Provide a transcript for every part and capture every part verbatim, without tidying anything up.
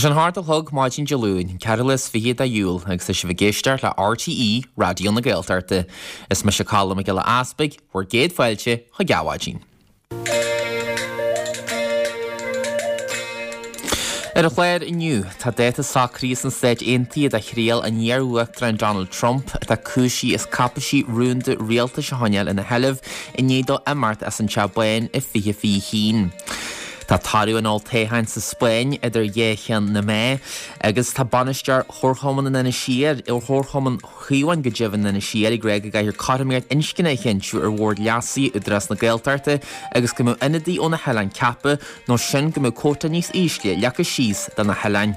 Tás an háart a thug Máidín Dealún, Carolus Fiad a Dúil agus is bh géisteart le R T E Radio na Gaeltachta. Is me se callam a gile aspaig, bhuair géad fáilte chu gaváidín. Ar a chléir inniu, tá déta sacríos an stéid intiad a chréal a níarúachtar an Donald Trump tá cúisí is capasí rúnda rialta se haneal ina heileh i néadó imart as an teabbain i fiche fi hín. Tá tarú an oltéhain sa Spáin idir dhéchan na mé, agus tá banistear chorchoman in ina siar ar chorchoman chuúhain go dibhan ina siar i gréig a gaiir caramíart inscinna chinú ar bhór leasaí udras na Gaeltachta agus go mú inadí ó na heilein ceappa nó sin go mú cóta níos ísle lecha síos den na heilein.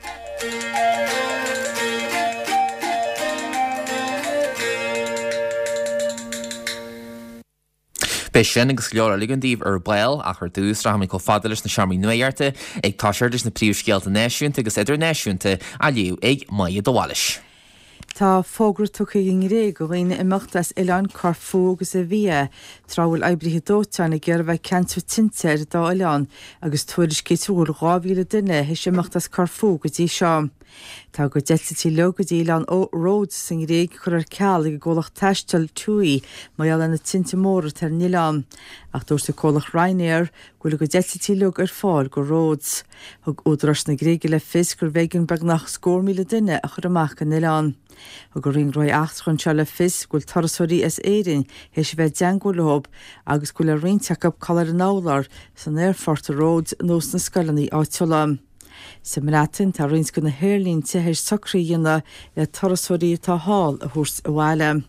Bei sin agus leor ligandíh ar bail a chuir dús ra go fadalis na seaamí nuairte ag táisiirtas na príomhscéalta náisiúnta agus idir náisiúnta a liú ag maiad do bháis. Tá fógra tucha in ré go bhhaine imachtas Ileán Corfu agus a bhí trábhfuil eibrithe dóteán na ggéirbh ceantar tinteir dá Ileán agus tuairis céitúil gábhíle duine his imachtas Corfu go dtí seo. Tá go deiltí le go dtí Ileán ó Rhodes san réig chur ar ceall ag ggólach taistil túí maiall na tinte móra tar Ileán. Ach dúir sa cólach Ryanair goil go deiltí le ar fáil go Rhodes. Thug údras na gréige le fis gur bhéigean beagnach scór míle duine a chur amach an Ileán. A go ring roi acht chun se le fis gúil tarasóí is éirin héis bheith deangú lehob agus gúil a rionteach calar an álar san Airfort Road nós na scalaní áitiúla. Sa mratin tá rins go na hairlín te héis sacrííanna le tarasóí tá hall a thuairs a bhile.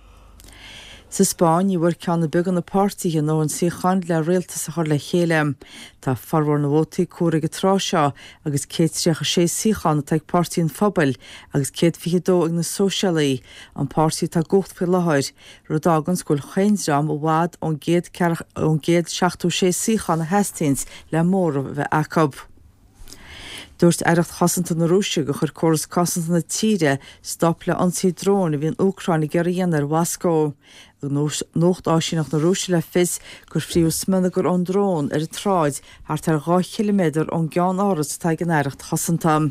Sa Spáin i bhfuir ceanna beag na pártaí nó an síchan le réaltas a chuir le chéile. Tá farhar na bhótaí cuara go trá seo agus céadtríocha sé síchan na teag pártaíon phobal agus céad fichidó ag na sóisialaí an pártaí tá gocht fi lehair rudágan scoil chéinsram ó bhád ón géad seachtú sé síchan na Hastings le mór bheith acab. Dúirt aireacht chasanta na Rúise go chur choras cosanta na tíre stop le ansaí drón a bhíon Ucrainna gar dhéanaar Wasco. Nócht áisiach na Rúise le fis gur fríú smina gur an drón ar a tráid thart ar dhá kilometr ón gceann áras tá an aireacht chasanta.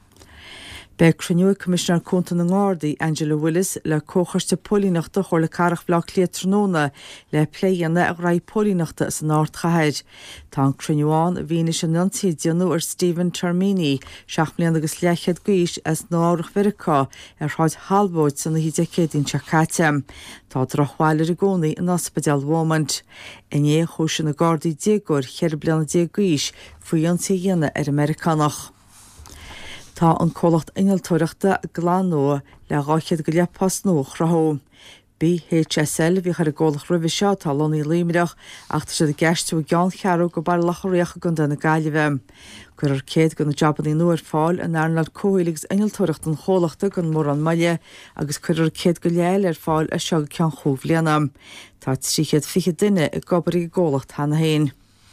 Be cruniú Commissioner Cúnta na Ngádaí Angela Willis le cóchaiste pólínachta chur le carach blach lé tróna le pléanna a raibh pólínachta san áirt chaid. Tá an cruniúán bhíine sin nionsaí déanú ar Stephen Termini seach mbliana agus leichead gaiis as náireach Mhiriceá ar ráid halbóid san na hídecéadín teacáite. Tá drochháilir i gcónaí in Ospedal Walmont. Iné chúis na Gardaí déagúir cheir bliana déagúis faoi ionsaí dhéanana ar Americanach. Tá an cólacht ingaltóireachta glanó le gáchead go lepas nóch rathó. B H S L bhí chuir a ggólach roimhe seo tá lonaí líimireach ach tá siad a gceistú gan chearú go bar lacharíocha gon denna gaiileh. Gur ar céad go na Japaní nuair fáil an airnad cóhíligs ingaltóireacht an chólachta gon mór an maile agus chuir ar céad go léil ar fáil a seo cean chúh léanam. Tá tríchéad fiche duine i gobarí ggólacht hena hain.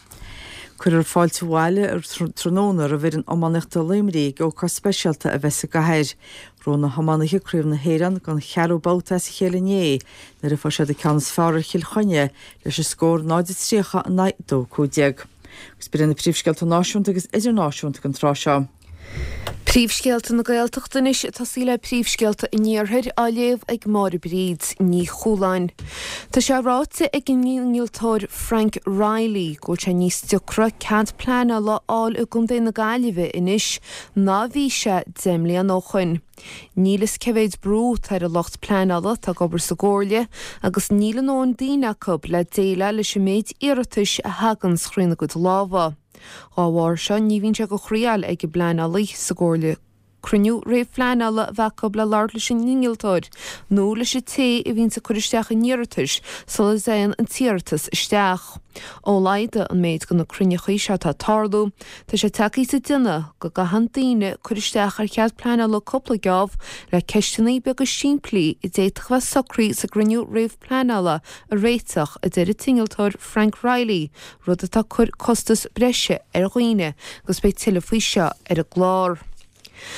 Cuir ar fáilte bháile ar trónar a bhir an ommanachta léimrí go cá speisialta a bheits a gahéir. Róna hamanaiche cruimh na héireann gan chearú báta sa chéalané, na ra fáisiad a ceannas fearr chiilchoine leis a scór náidir tríocha a naidó cúdeag. Gus bíar na príomhscealta náisiúnta agus idirnáisiúnta an trá seo. Príomhscéalta na Gaeltachtanis tá sí le príomhscéalta i níorthair á léamh ag Máire Bríd ní chúláin. Tá sé ráite ag gníoltóir Frank Riley go sé níos tucra cad plána le áil a gundé na Gaillimhe inis ná bhí sé déimlí an óchain. Nílas cevéid brú tar a locht plánala tá gobar sa gcóirle agus nílan ón daoine cub le déile leis méid iiritis a hagans chrína go láha. Áhhair seo ní bhíonn se go chrial ag go pleanalaí sa gcóirle. Cruniú réibh pleanala bheacab le leir leis an níoltóir. nó leis té i bhíonn sa chuiristeach a níiritis sula éan an tíiritas isteach. Ó laide an méid go na crunnechaí se tá tarlú, tá sé takeí sa duine go gahan daoine chuiristeach ar chead pleanala coppla geamh le ceisteannaí beag go siimplí i déitcha socraí sa gruniú réibh pleanala a réiteach a deidir tingealtóir Frank Riley rud atá chur costas breise ar ghuioine gus beidh tiile faoi seo ar a glár.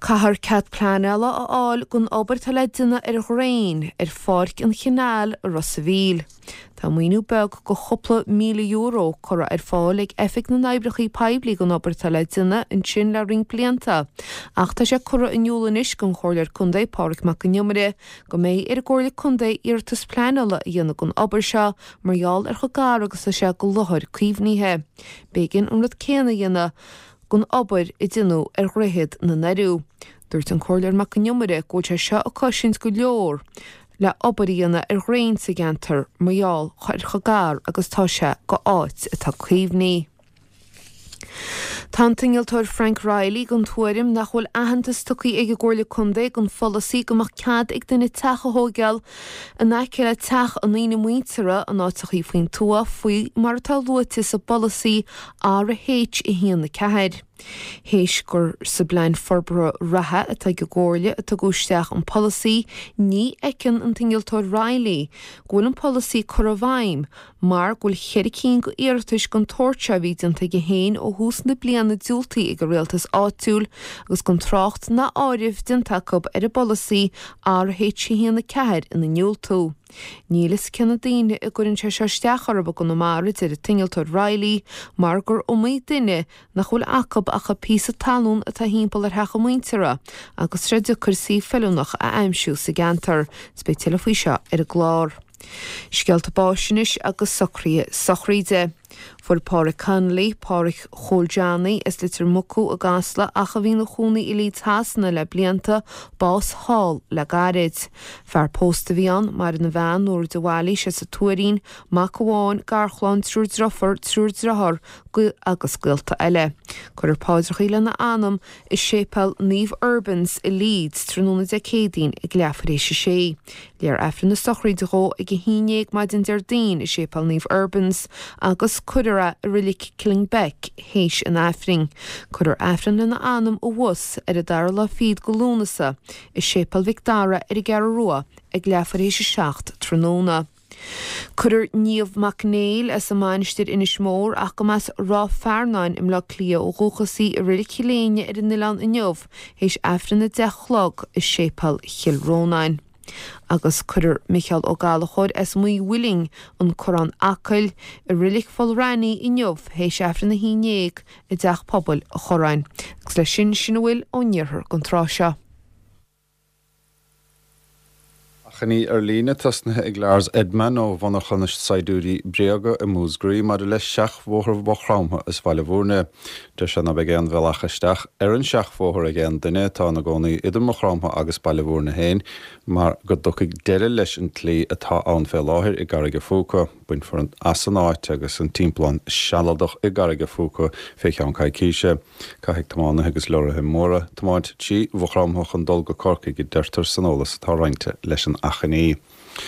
Cahar cat planela a all gun ober taledina er grain er fork in chinal Rossaville. Tá muoinú beg go chopla míle euro cora ar fáil ag effect na naibrichaí peibli gon ober taledina in sin le ring blianta. Ach tá sé cora in júlanis gon chóir cundé park mac an jumre go mé ar górla cundé irtas planela dhéana gon ober se marall ar chogar agus a se go luthir cuimhníthe. Begin an rud céna dhéana gon ober i dinu ar réhead na nairú. Dúirt an chóir mac an jumre go se se a cosint go leor. Le obaríanna ar réin sa gantar marall chuir chogar agus tá se go áit atá cuimhní. Tá tingealtóir Frank Riley gon tuairim nach bhfuil ahantas tucaí ag gcóirla cundé gon folasí gomach cead ag duine teach a hógeal a naiceile teach an lína muointere an áitichaí faoin tua faoi mar tá luatas a bolasí ar a héit i híana na cehaid. Héis gur sa blein forbra ratha atá go gcóirle atá gúisteach an policy ní ecin an tingealtóir Riley gúil an policy cur a bhaim mar gúil cheiricín go iartais gon torcha vídanta go héin ó hús na blianana dúltaí ag go réaltas áitiúil agus gon trácht na áirih den takeob ar a policy ar héit si híana na cehaid in na niúltú. Nílas cinna daine a gurinn se seisteach arba go na marid ar a tingealtóir Riley mar gur ómaid duine nach bhfuil acab a cha pí a talún atá hímpel ar hecha muintere agus réidir chusaí fellúnach a aimsú sa gantar spé telefuise ar a glár. Scealta báisinis agus sochrí sochríide. For Páric Conley, Páric Choljani is litir mucú a gasla a cha bhína chúna i lí tasna le blianta Bás Hall le garid. Fear posta bhíán mar na bhean nóir de bhhailí se sa tuairín mac amháin garchláin trúr drofar trúr drahar go agus gilta eile. Chur ar páidrachaí le na anam is sépal Niamh Urbans i Leeds trúna decédín ag leafaréis sé. Léar efra na sochrí de ró ag a hínéag maid in Dardín is sépal Niamh Urbans agus Cudara Rilik Killingbeck héis an Afring. Cudar Afrin in anam ó was ar a darla fíd go lúnasa is sépal Victara ar a garrua ag leafaréis seacht tróna. Cudar Niamh MacNeil as a mainistir inis mór ach go mas rá fearnáin im le clia ó róchasí a rilik chiléine ar in Nilan in Niamh héis Afrin na dechlog is sépal Chilrónain. Agus cudar Michael O'Gallagher as muy willing an Coran Acail a rilik fol rani i Niamh héis Afrin na hínéag i deach pobl a chorain. Agus le sin sin bhfuil ó níorthar gon tráseo. Chaní ar lína tasna ag lears Edman ó bhana chanis saidúí breaga i músgraí mar le seach mhóthar bhrámtha is bhaile bhúrne. De se na begéan bhelachaisteach ar an seach mhóthar a gcéan duine tá na gcónaí idir mo chrámtha agus baile bhúrne héin, mar go dtuigh deire leis an tlí atá ann fé láthir i garige fúca, buin for an asanáit agus an timpplaán sealadach i garige fúca fé cheann caiicíise, caiigh tamána agus leorathe móra, tamáid tí bhrámtha chun dul go corcaí go deirtar sanolalas atá roinnte leis an achaní.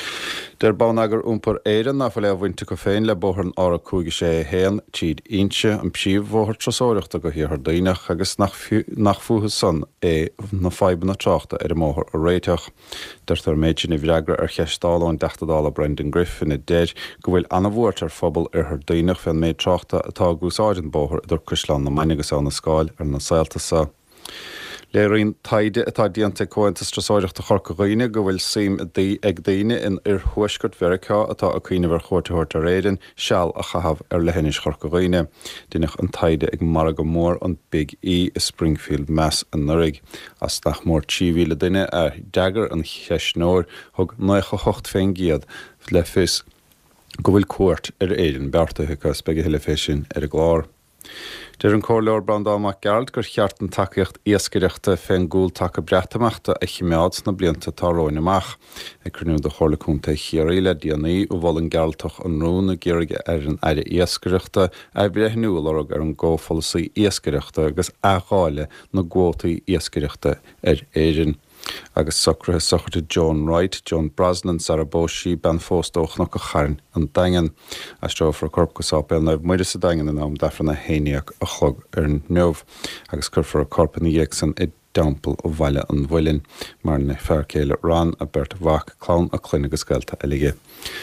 Der bán agur úmpar éireann na le bhainte go féin le bóthar an ára cúige sé héan tíad inse an psíomh bhóthar trasóireachta go hiar daoineach agus nach futhas san é na feiban na tráachta ar a móthar a réiteach. Deirtar méidin i bhreagra ar cheistáláin deachtadála Brendan Griffin i déir go bhfuil anna bhuairt ar phobal ar th daoineach fan méid tráachta atá gúsáidan bóthar idir Crisleán na mainigus an na scáil ar na saoltasa. Léiríonn taide atá díanta comhaintas trasóireachta chorca roiine go bhfuil sim ag daine in ar thuaisgurt Mheiriceá atá a cuine bhar chóirteúirt a réireann seall a chahabh ar lehénis chorca roiine. Duineach an taide ag mar go mór an Big E i Springfield, Mass an Nurig. As nach mór tíomhíle duine a deagar an cheisnóir thug nuach a hocht féin giad le fis go bhfuil cuairt ar éireann beartaithe cos beag heile fésin ar a glár. Deir an cóir Brandámach Gerald gur cheartan takeíocht iascaireachta féin gúil take breataachta a chimeád na blianta táróin amach. Ag cruniú do chorlaúnta chiaí le díanaí ó bhil an gealtach an rúna géirige ar an aire iascaireachta a breithniúil ar an ggófolasaí iascaireachta agus ágáile na ggótaí iascaireachta ar éireann. Agus socrathe sochirte John Wright, John Brosnan, Sarah Boshi, Ben Fóstóch nach go chairn an daingan. As tro for corp go sápéil naibh muide sa daingan an am defran na héineach a chlog ar an neamh, agus cur for a corp na dhéagsan i dampel ó bhaile an bhuilinn, mar na fearcéile ran a bert bhach clán a cluine agus gailta eige.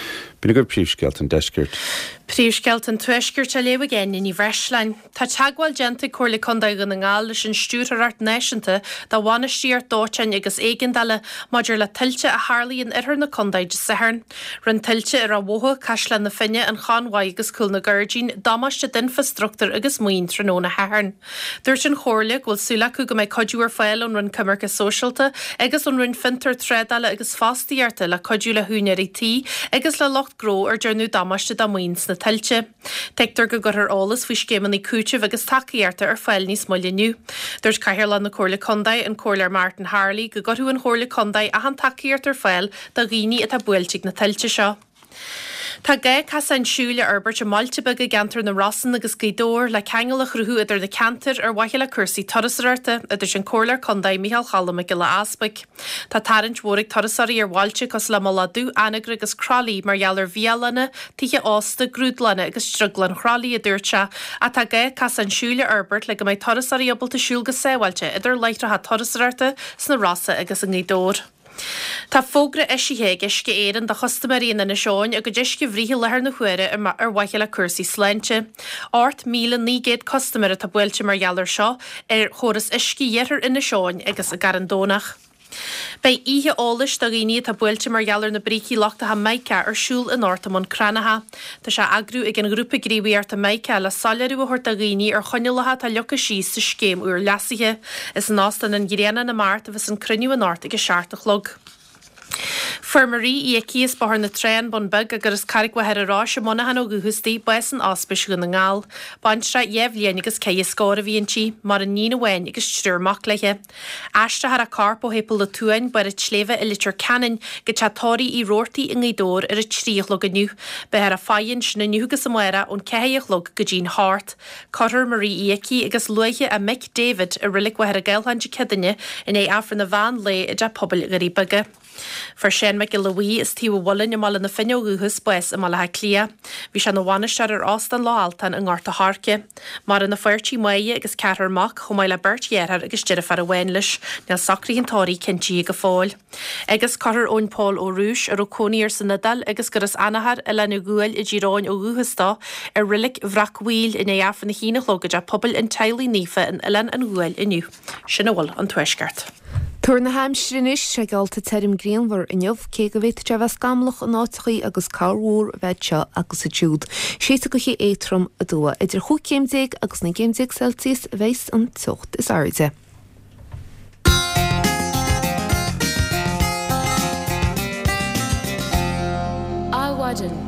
Bína gur príomhsceilt an deiscirt. Príomhsceilt an tuiscirt a léh géin in í bhreislein. Tá teagháil genta cuairla condaid gan ngáil leis an stúrthart náisianta dá bhainistí ar dóitein agus éigeandala maidir le tiltte a Harlaíon idir na condaid de saharn. Run tiltte ar a bhtha caiisle na finne an chanáid agus cool na Gurdín damáiste d'infrastruchtúr agus muoin tróna hearn. Dúirt an chóirla bhfuil súlaú go méid codúar fáil an run cumarcha socialta agus an run fintar tredala agus fástaíarta le codú le húneirí tí agus le locht gró ar dearnú damáiste da muoins na tiltte. Teictar go gur ar álas fao scéman í cúte agus takeíarta ar fáil níos molliniu. Dúirt caithear na cóirla condaid an cóirlar Martin Harley go gotú an chóirla condaid a an takeíart ar fáil da rií a tá builteigh na tiltte seo. Tá gé cas an siúile arbert a maltebe go gantar na Rossan agus gaidóir le cheangal a chruthú idir na cantar ar waithil a cursaí torasarta idir sin cóirlar condaid Michael Challam go le aspaig. Tá tarint mhórig torasarí ar bhailte cos le maladú anagra agus crálí mar geallar bhíalanna títhe ásta grúdlanna agus struglan chrálí a dúirte a tá gé cas an siúile arbert le go méid torasarí obalta siúil go séhailte idir leitra ha torasarta sna Rossa agus an gaidóir. Tá fógra isithe isce éan de chostamaríon na seáin a go deisce bhríhí lethar na chuire ar ar waithil a cursaí sleinte. Át míle nígéad costamara tá builte mar geallar seo ar choras isci dhéar ina seáin agus a garandónach. Bei ihe ális do rií tá builte mar geallar na bríí lechta ha meice ar siúl in átamón cranatha. Tá se agrú ag an grúpa gríomhíart a meice le salairú a thuirt a rií ar choinelathe tá lecha síos sa scéim úr leasithe is an ástan an gréana na mát a bheits an cruniú an áit ag seaartachlog. Fermarí í cíos bahar na tréan bon bug agus carric wahead ará se mna han ó guhustí bes an áspis go na ngáil. Banstra jeflíon agus cé scóra bhíontí mar an nína bhain agus stúrmach leiche. Astra har a carpo hépal le túin bar a tléve i litir canin go chatóí í roirtaí in ggédór ar a tríochlog aniu. Be har a fainn sinna nugus amara ón céochlog go Jean Hart. Cotter Marie Iaki agus luiche a Mick David a rilik wahead a geilhanse cedanne in é afran na bhain le i d pobl garí bugge. For sin me go Louis is tíú bhlan i mal na finneúgus bues a mal ha clia. Bhí se na bhainistear ar ástan láaltan an gáta Harce. Mar in na fuirtí maie agus cearmach chumáid le berthéar agus deire far a bhainlis na sacríon tóirí cintí go fáil. Agus carar ón Paul ó Rúis ar ó cóníir san Nadal agus gur is anahar a lena gúil i ddíráin ó gúhastá ar rilik bhrachhuiil in éafan na hína chlógad a pobl in tailí nífa in ilan an gúil iniu. Sinna bhil an tuisgart. Tuair na haimsrinis sé gáilta terim gríonmhar inniuh cé go bhéit te bheits gamlach an áitichaí agus cáhúr bheitseo agus a dúd. Séta go chi étrum a dua idir chu céimdéag agus na céimdéag Celsius bhéis an tucht is airde. Áhaidan.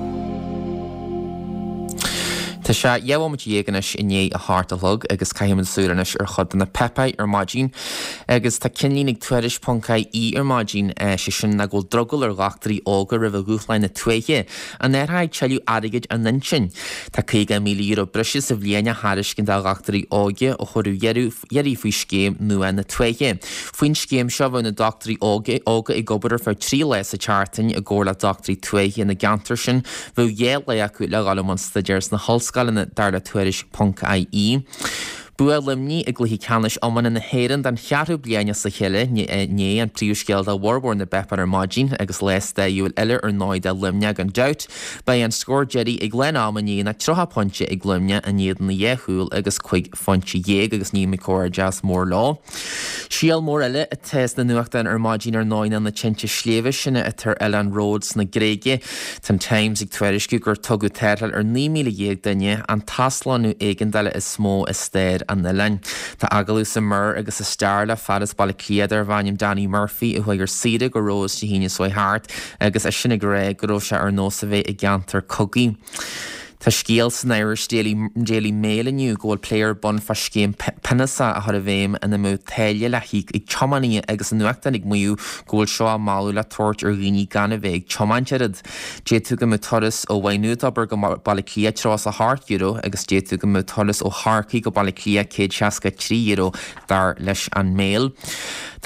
Tá se dhéhhaid dhéaganis inné a háartalog agus caiimiid súranis ar chud na pepaid ar mádín agus tá cinlínig tuairis poncaid í ar mádín sé sin na ggóil drogul ar gachtarí óga ra bh gúchlein na tuaiche a neirthaid teú aigeid an nin sin. Tá céige míle euro brisis sa bhbliana háris cin dá gachtarí óge ó chorú dhearí faoi scéim nua na tuaiche. Faoin scéim seo bhfuil na doctarí óga óga i gobar fear trí leis a chartain a ggóla doctarí tuaiche na gantar sin bhfuil dhé le acu le galamán staidirs na holsca Galana darla tuairis punk I E. Bua limní i gluhí canis omman na héan dan chearú bliana sa chéile né an príúscéal a warbor na bepar ar mádín agus les de dúil eile ar náid a limne an dout ba an scór Jerry i glen ammaní na trocha ponte i glumne a néad na dhéhúil agus chuig fonti dhéag agus ní mi cóir jazz mór lá. Síal mór eile a tes na nuachtain ar mádín ar náin an na tinte sléve sinna a tar Ellen Rhodes na gréige tan Times ag tuairisciú gur tugu teiril ar ní míle dhéag daine an taslanú éigen deile is smó is stéir an na lein. Tá agalú sa mur agus a star le fadas balla cléadar bhaim Danny Murphy i chuigur siide go rós de híine soi hart agus a sinna go ré go se ar nó sa bheith i gantar cogaí. Tá scéal san Irish Daily Mail aniu ggóil pléir bon fa scéim penasa a thar a bhéim ina mú teile le hiic ag chomaní agus an nuachtain ag muú ggóil seo a máú le tuairt ar rií gan a bheith chomaintead. Dé tú go mú toras ó bhainú aber go balla clia trás a hart euro agus dé tú go mú toras ó Harcaí go balla clia cé seasca trí euro dar leis an mail.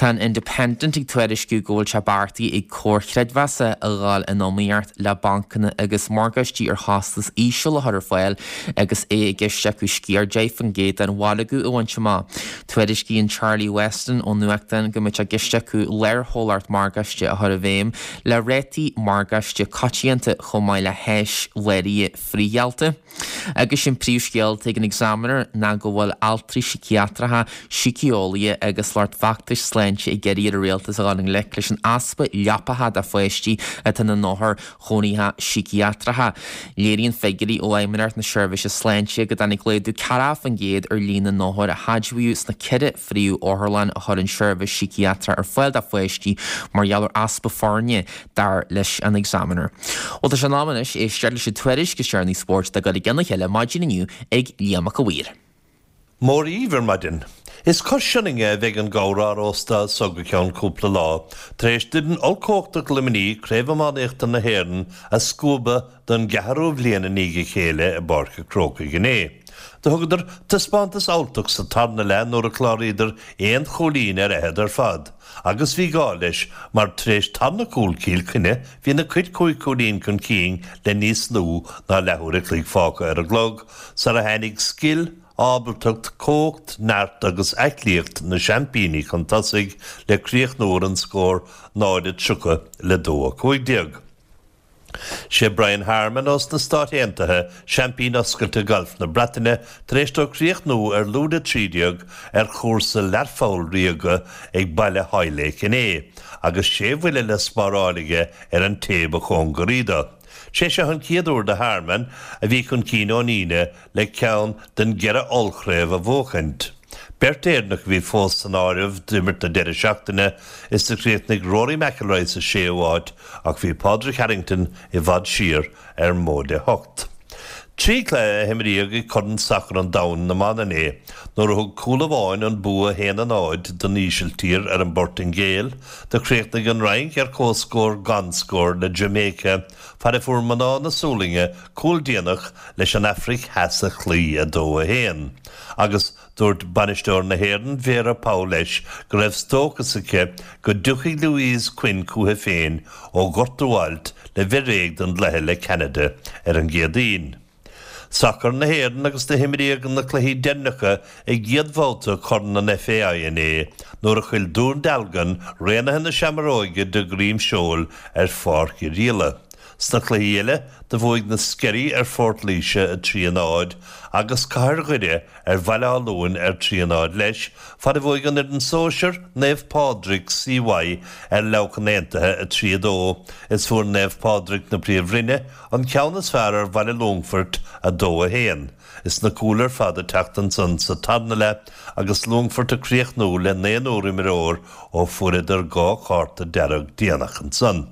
Tá Independent ag tuairisciú ggóil se bartaí ag cóirchreidmheasa a gháil in nóíart le bancanna agus mórgaistí ar hostas ísio le thuir fáil agus é i gceiste go scíar déifan géad an bhálagú óhainte má. Tuairiscíonn Charlie Weston ó nuachtain go muid a gceiste acu léirthóláirt mórgaiste a thur a bhéim le réitaí mórgaiste caitianta chomáid le héis léirí fríhealta. Agus sin príomhscéal ag an examinar ná go bhfuil altraí psichiatratha siceolaí agus láirt factais sláinte i geirí a réaltas a gáin le leis an aspa leapatha a foiistí a tan na nóthir choníthe psichiatratha. Léiríonn figurí ó aimimeart na seirbhís sláinte go danig léadú caraf an géad ar lína nóthir a hadhús na ceide fríú óthirlan a thur an seirbhís psichiatra ar foiil a foiistí mar geallar aspa fáne dar leis an examinar. Ó tá an námanis é steir leis tuairis go searní sport de go gannach heile maidinniu ag líamach a bhuiir. Mór íver maidin. Is cosisianinge bheith an gára ósta soga ceann cúpla lá, tréis didn olcóchtach liminí créfamán écht an na héireann a scúba don geharú bbliana níige chéile a barcha cróca gné. Tá thugadidir taspántas áltach sa tarna le nóair a chláríidir éon cholín ar ahead ar fad. Agus bhí gá leis mar tréis tarna cúl cíl cine hí na cuid cúig cholín chun cín le níos nú ná lethúir a clíg fáca ar a glog, sa a henig skill ábaltucht cócht, neart agus eiclíocht na champíní chun tasig le críoch nóir an scór náide tucha le dó a cúig diag. sé Brian Harman os na stáithéantathe champín oscailte golf na Bretainine tréistó críoch nó ar lúda trídeag ar chósa learfáil riaga ag baile haile cinné, agus sé bhuiile le spárálige ar an téb a chun gorída. sé se chun ciadúr de Harman a bhí chun cín óníine le ceann den gera olchréibh a bhóchant. Bertéirnach bhí fós san áirih duimirt na deire seachtaine is de chréitnig Rory McIlroy sa séomháid ach bhí Padraig Harrington i bhad siar ar móide hocht. Trí clé a himríag i codan sacr an dain na man é, nóair a thug cúla bháin an bua héan an áid don ísiltír ar an bortin géal, de chréitnig an rank ar cóscór ganscór le Jamaica, far i fuair maná na súlinge cúl déanach leis an Afric heasa chlí a dó a héan. Agus dúirt banisteoir na héireann Vera Pauleis go raibh stócasacha go dúchaigh Louise Quinn cútha féin ó Gortúáilt le bhíréag don lethe le Canada ar an géadaín. Sacr na héireann agus de himríag na cluichí dennacha ag giadmhálta chun an F A I é, nóair a chuil dúr dalgan réanathe na seamaróige de Grím Seol ar fárc i riala. Sna chluíile de bhóig na scerí ar Fort Líse a tríanáid agus cairghuide ar bhaileálúin ar tríanáid leis, fad a bhóig an ar den sóisiir Neve Padraig C Y ar lechanéantathe a tríadó, is fuair Neve Padraig na príomhrinne an ceannas fear ar bhaile Longford a dó a héan. Is na cúlar fad a teachtan san sa tarna le agus Longford a críoch nó le néan óri mar ór ó fuidir gá cháta dearag díanach an san.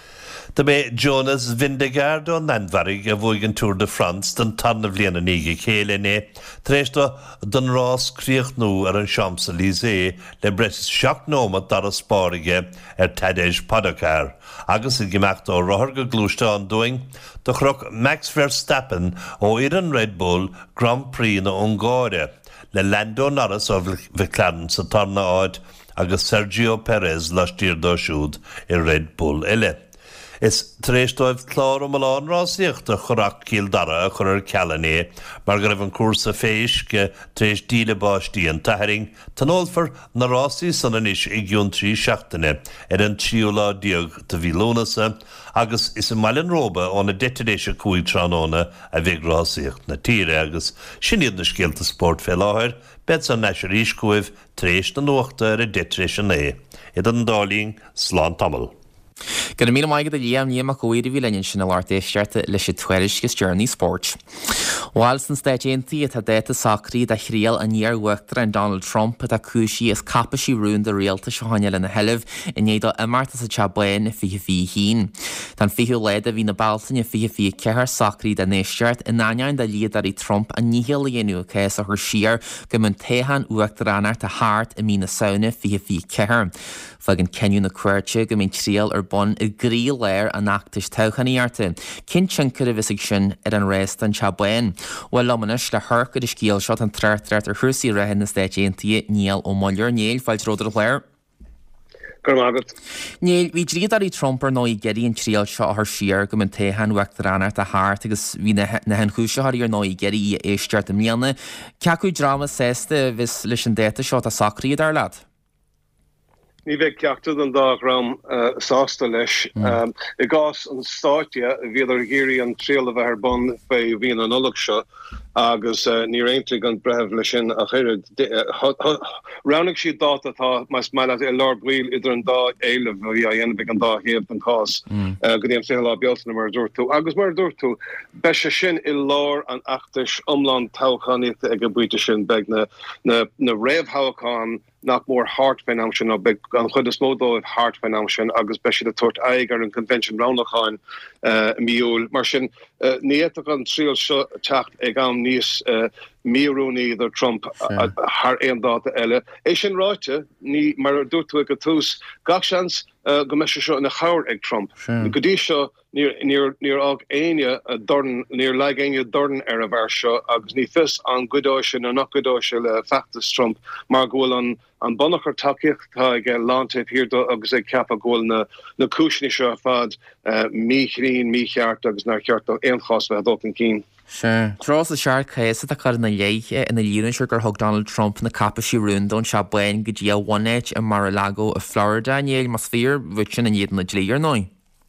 Da mé Jonas Vingegaard ó Nandvarig a bhuaig an Tour de France den tarna bbliana níige chéile né, tréistó don rás críoch nó ar an Champs-Élysées le breis seach nóma dar a spárige ar Tadej Pogačar, agus i gceamacht ó rothar go glúiste an doing, do chroch Max Verstappen ó ir an Red Bull Grand Prix na Ungáire, le Lando Norris ó bhiclaran sa tarna áid agus Sergio Perez lastír dó siúd i Red Bull eile. Is tréistóibh chlár ó Malán rásíocht a chorach cíl dara a chur ar cealané, mar go raibh an cuasa féis go tréis díle báistí an tathering, tan óilfar na rásí san inis i gciún trí seachtaine ar an tríolá diag de bhí lónasa, agus is an mailin róba óna detenéise cúig tránóna a bheith rásíocht na tíre agus sin iad na scéalta sport fé láthir, bet san neisir íscúibh tréis na nuachta ar a detenéise é. Iad an dálín slán tamil. Gan mí maigad a líam níamach goíidir bhí leinn sin láir éistearta leis sé tuairis gus Journey Sport. Bháil san staidéntaí a tá déta sacraí de chríal a níorhuachtar an Donald Trump a cúisí is capasí rún de réalta seáine le na heileh i néadó imarta sa tebain na fiche fi hín. Tá fiú leid a bhí na baltain a fiche fi cethar sacraí de néisteart in náineáin de líad ar í Trump a níhéal dhéanú cés a chuir siar go mun téhan uachtar anart a háart i mí na saona fiche fi cethar. Fagin cenú na cuairte go mbeidh tríal ar bun i grí léir a nachtas tochaníarta. Cin sin cud a bhisig sin ar an réist an tebain. Well lomanis le thurcad is cíal seo an tráirtráir ar thusaí rathe na staidéntaí níl ó moilear néal fáilt ródar léir. Níl hí dríad ar í Trumpar nó i geirí an tríal seo th siar go an téhan weachtar anart a háart agus hí na hen chúiseáir nó i geirí éisteart am líana. Ceacu drama sésta bhís leis an déta seo a sacríad ar leat? Ní bheith ceachtad an dá gram sásta leis. I gás an stáitia bhíidir géirí an tríal a bheit ar bon fé bhíon an nulach seo agus ní réintigh an brethbh lei sin a chuirid. Rannig siad dáta tá mas meile i lár bhuiil idir an dá éileh a bhí a dhéanamh an dá héamh an cás go dtíon sé lá bealtainna mar dúirtú. Agus mar dúirtú, be se sin i lár an achtais omlan táchaníochta ag go buite sin beag na réamhthachán nach mór hart financial no big an chud is módó hart financial agus be a tort aiger an convention roundachán miúl mar sin níach an tríal seo techt ag am níos míúní idir Trump haar éon dáta eile. É sin ráite ní mar dúirtu go tús gachans go me seo na chair ag Trump. Go dtí seo níor ag aine dorn níor le aine dorn ar a bhar seo agus ní fis an godáisi nó nach godáisi le feachtas Trump mar ghfuil an an bonnachar takeíocht tá ag látaobh hirdó agus ag ceapa ghfuil na na cúisní seo a fad míchrín mícheart agus nar cheart éon chás bheith dó an cín. Sure. Trás a sear chéasa a chu na léithe ina líonn seir gur thug Donald Trump na cappaí rúndón se buin go dtí bhanéid a Mar-a-Lago a Florida níl mas fíor bhuiit sin na iad na dlíar nó.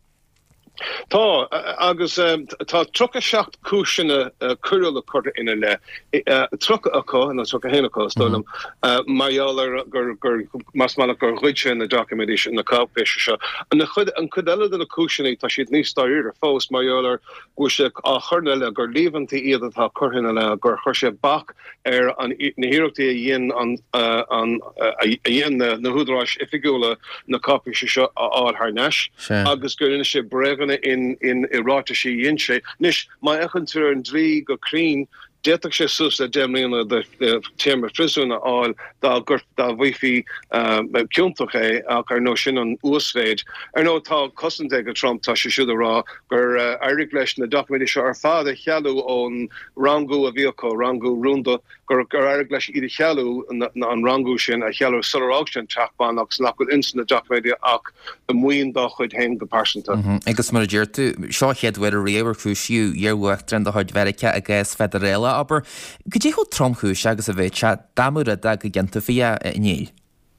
Tá agus tá tro a seach cúisina curil a chuir ina le tro aá na tro a héanaá stom maiálar gur gur mas mála gur chuide na documentation na cápéise seo. An chud an chuile na cúisina tá siad níos stair a fós maiálar gúise á churneile gur líhantaí iad atá chuhinna le gur chuir sé bach ar an nahirirtaí a dhéon an a dhéon na húdráis ifigúla na cápéise seo á th neis agus gur ina sé bregan in in Irata sí dhése. Nis má echantar an drí go crín déach sé sus a déimlíonna de témer frisúna áil dá gur dá bhuifi ciúntaach é ach ar nó sin an úsvéid. Ar nó tá cosanta go Trump tá sé siúd rá gur airig leis na documentation seo ar fád a chealú ón rangú a bhíoá rangú rúnda gur gur airig leis iad chealú an rangú sin a chealú solarrág sin teachbán agus nachfuil insna documentia ach a muon dá chuid hen go pásanta. Agus mar dúirtu seo cheadhfuir a réabhar cúisiú dhearhhacht an do chuid Verica a gas federéile aber go dtí chu Trump chúis agus a bheith se damúra a go genta fí níl.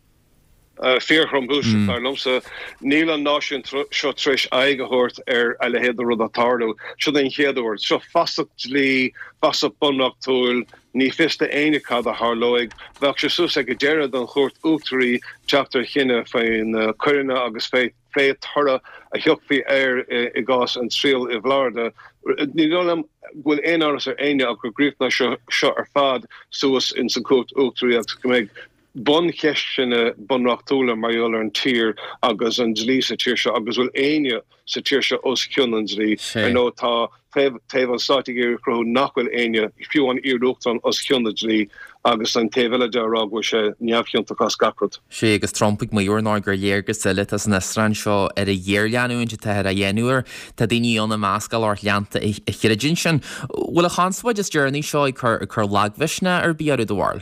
Fearchom búse ar lomsa níl an náisiún seo tris aigehort ar eile héad rud atáú seo den chéadúir seo fasacht lí fasach bunnachtúil ní fista aine cad a Harloig bheith se sus ag go dead an chót útarí chapter chinine féin chuirna agus fé fé thora a thiocfaí air i gás an tríal i Florida. Ní dólam bhfuil éon áras ar aine a gur gríomhna seo ar fad suas in san cót útarí agus go méid bon cheistena bunrachtúla mariolar an tír agus an dlí sa tíir seo agus bhfuil aine sa tíir seo os ciún an dlí. I nó tá taobh an stáití gur cruthú nachhfuil aine fiú an iarúchtán os ciún an dlí agus an taobhile derá bhfuil sé neamhchiúntacha scaprad. sé agus Trumpig maiúr ná gur dhéargus ile as an Isran seo ar a dhéir leanúin te a dhéanúir tá daoíonna máscail ar leanta i chiidirjin sin. Bhfuil a chansfuid is journey seo i chur chur laghisna ar bíar do bhil.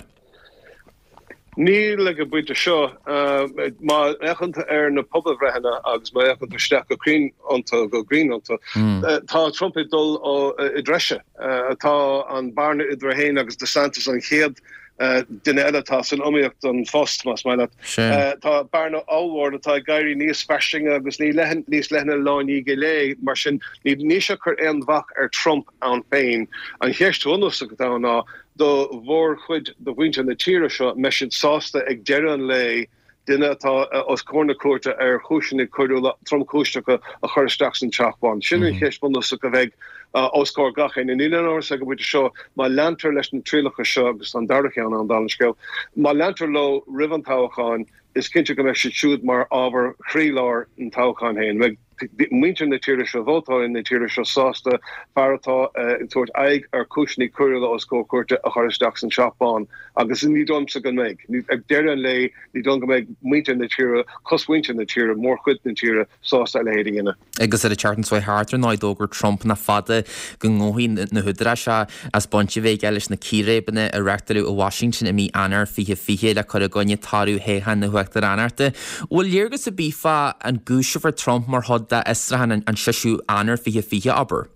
Ní le go buinte seo má echananta ar na poblbhrehanna agus má echananta steach go crín ananta go green ananta. Tá Trump i dul ó i dreise. Tá an barna idir héin agus DeSantis an chéad duine eile tá san omíocht an fost mas mai le. Tá barna áhhar atá gaiirí níos feising agus ní lehan níos lena láí go lé mar sin ní níos chur an bhach ar Trump an féin an cheistúnas go dá ná do bhór chuid do bhainte na tíire seo me sin sásta ag dean lei duine atá os cóna cuairte ar chúisina chuú Trump cúisteacha a chuiristeach san teachbáin. Sinna cheistúnas go bheith oscór gachéin in ile áras a go bute seo má leantar leis na trílacha seo agus an darachéan an dálan scéil. Má leantar lo rivan táchán is cinnte go me se siúd mar ábhar chríláir an táchán héin. muintir na tíre se bhótá in na tíre se sásta feartá tuairt aig ar cisní cuireala os cócurte a choristeach san seapán agus ní domsa go méid. Ag deire an lei ní don go méid muintir na tíre cosmuintir na tíre mór chuid na tíre sásta lehéidir inne. Agus ar a chartan soi hátar náidógur Trump na fada go ngóhín na hudra se as bonti bhéh eiles na círébanna a reachtarú a Washington i mí anar fihe fihe le chu a gonne tarú héhan na huachtar anarta. Bhfuil léargus a bífa an gúise for Trump mar hodda estrahan an seisiú anar fihe fihe aber?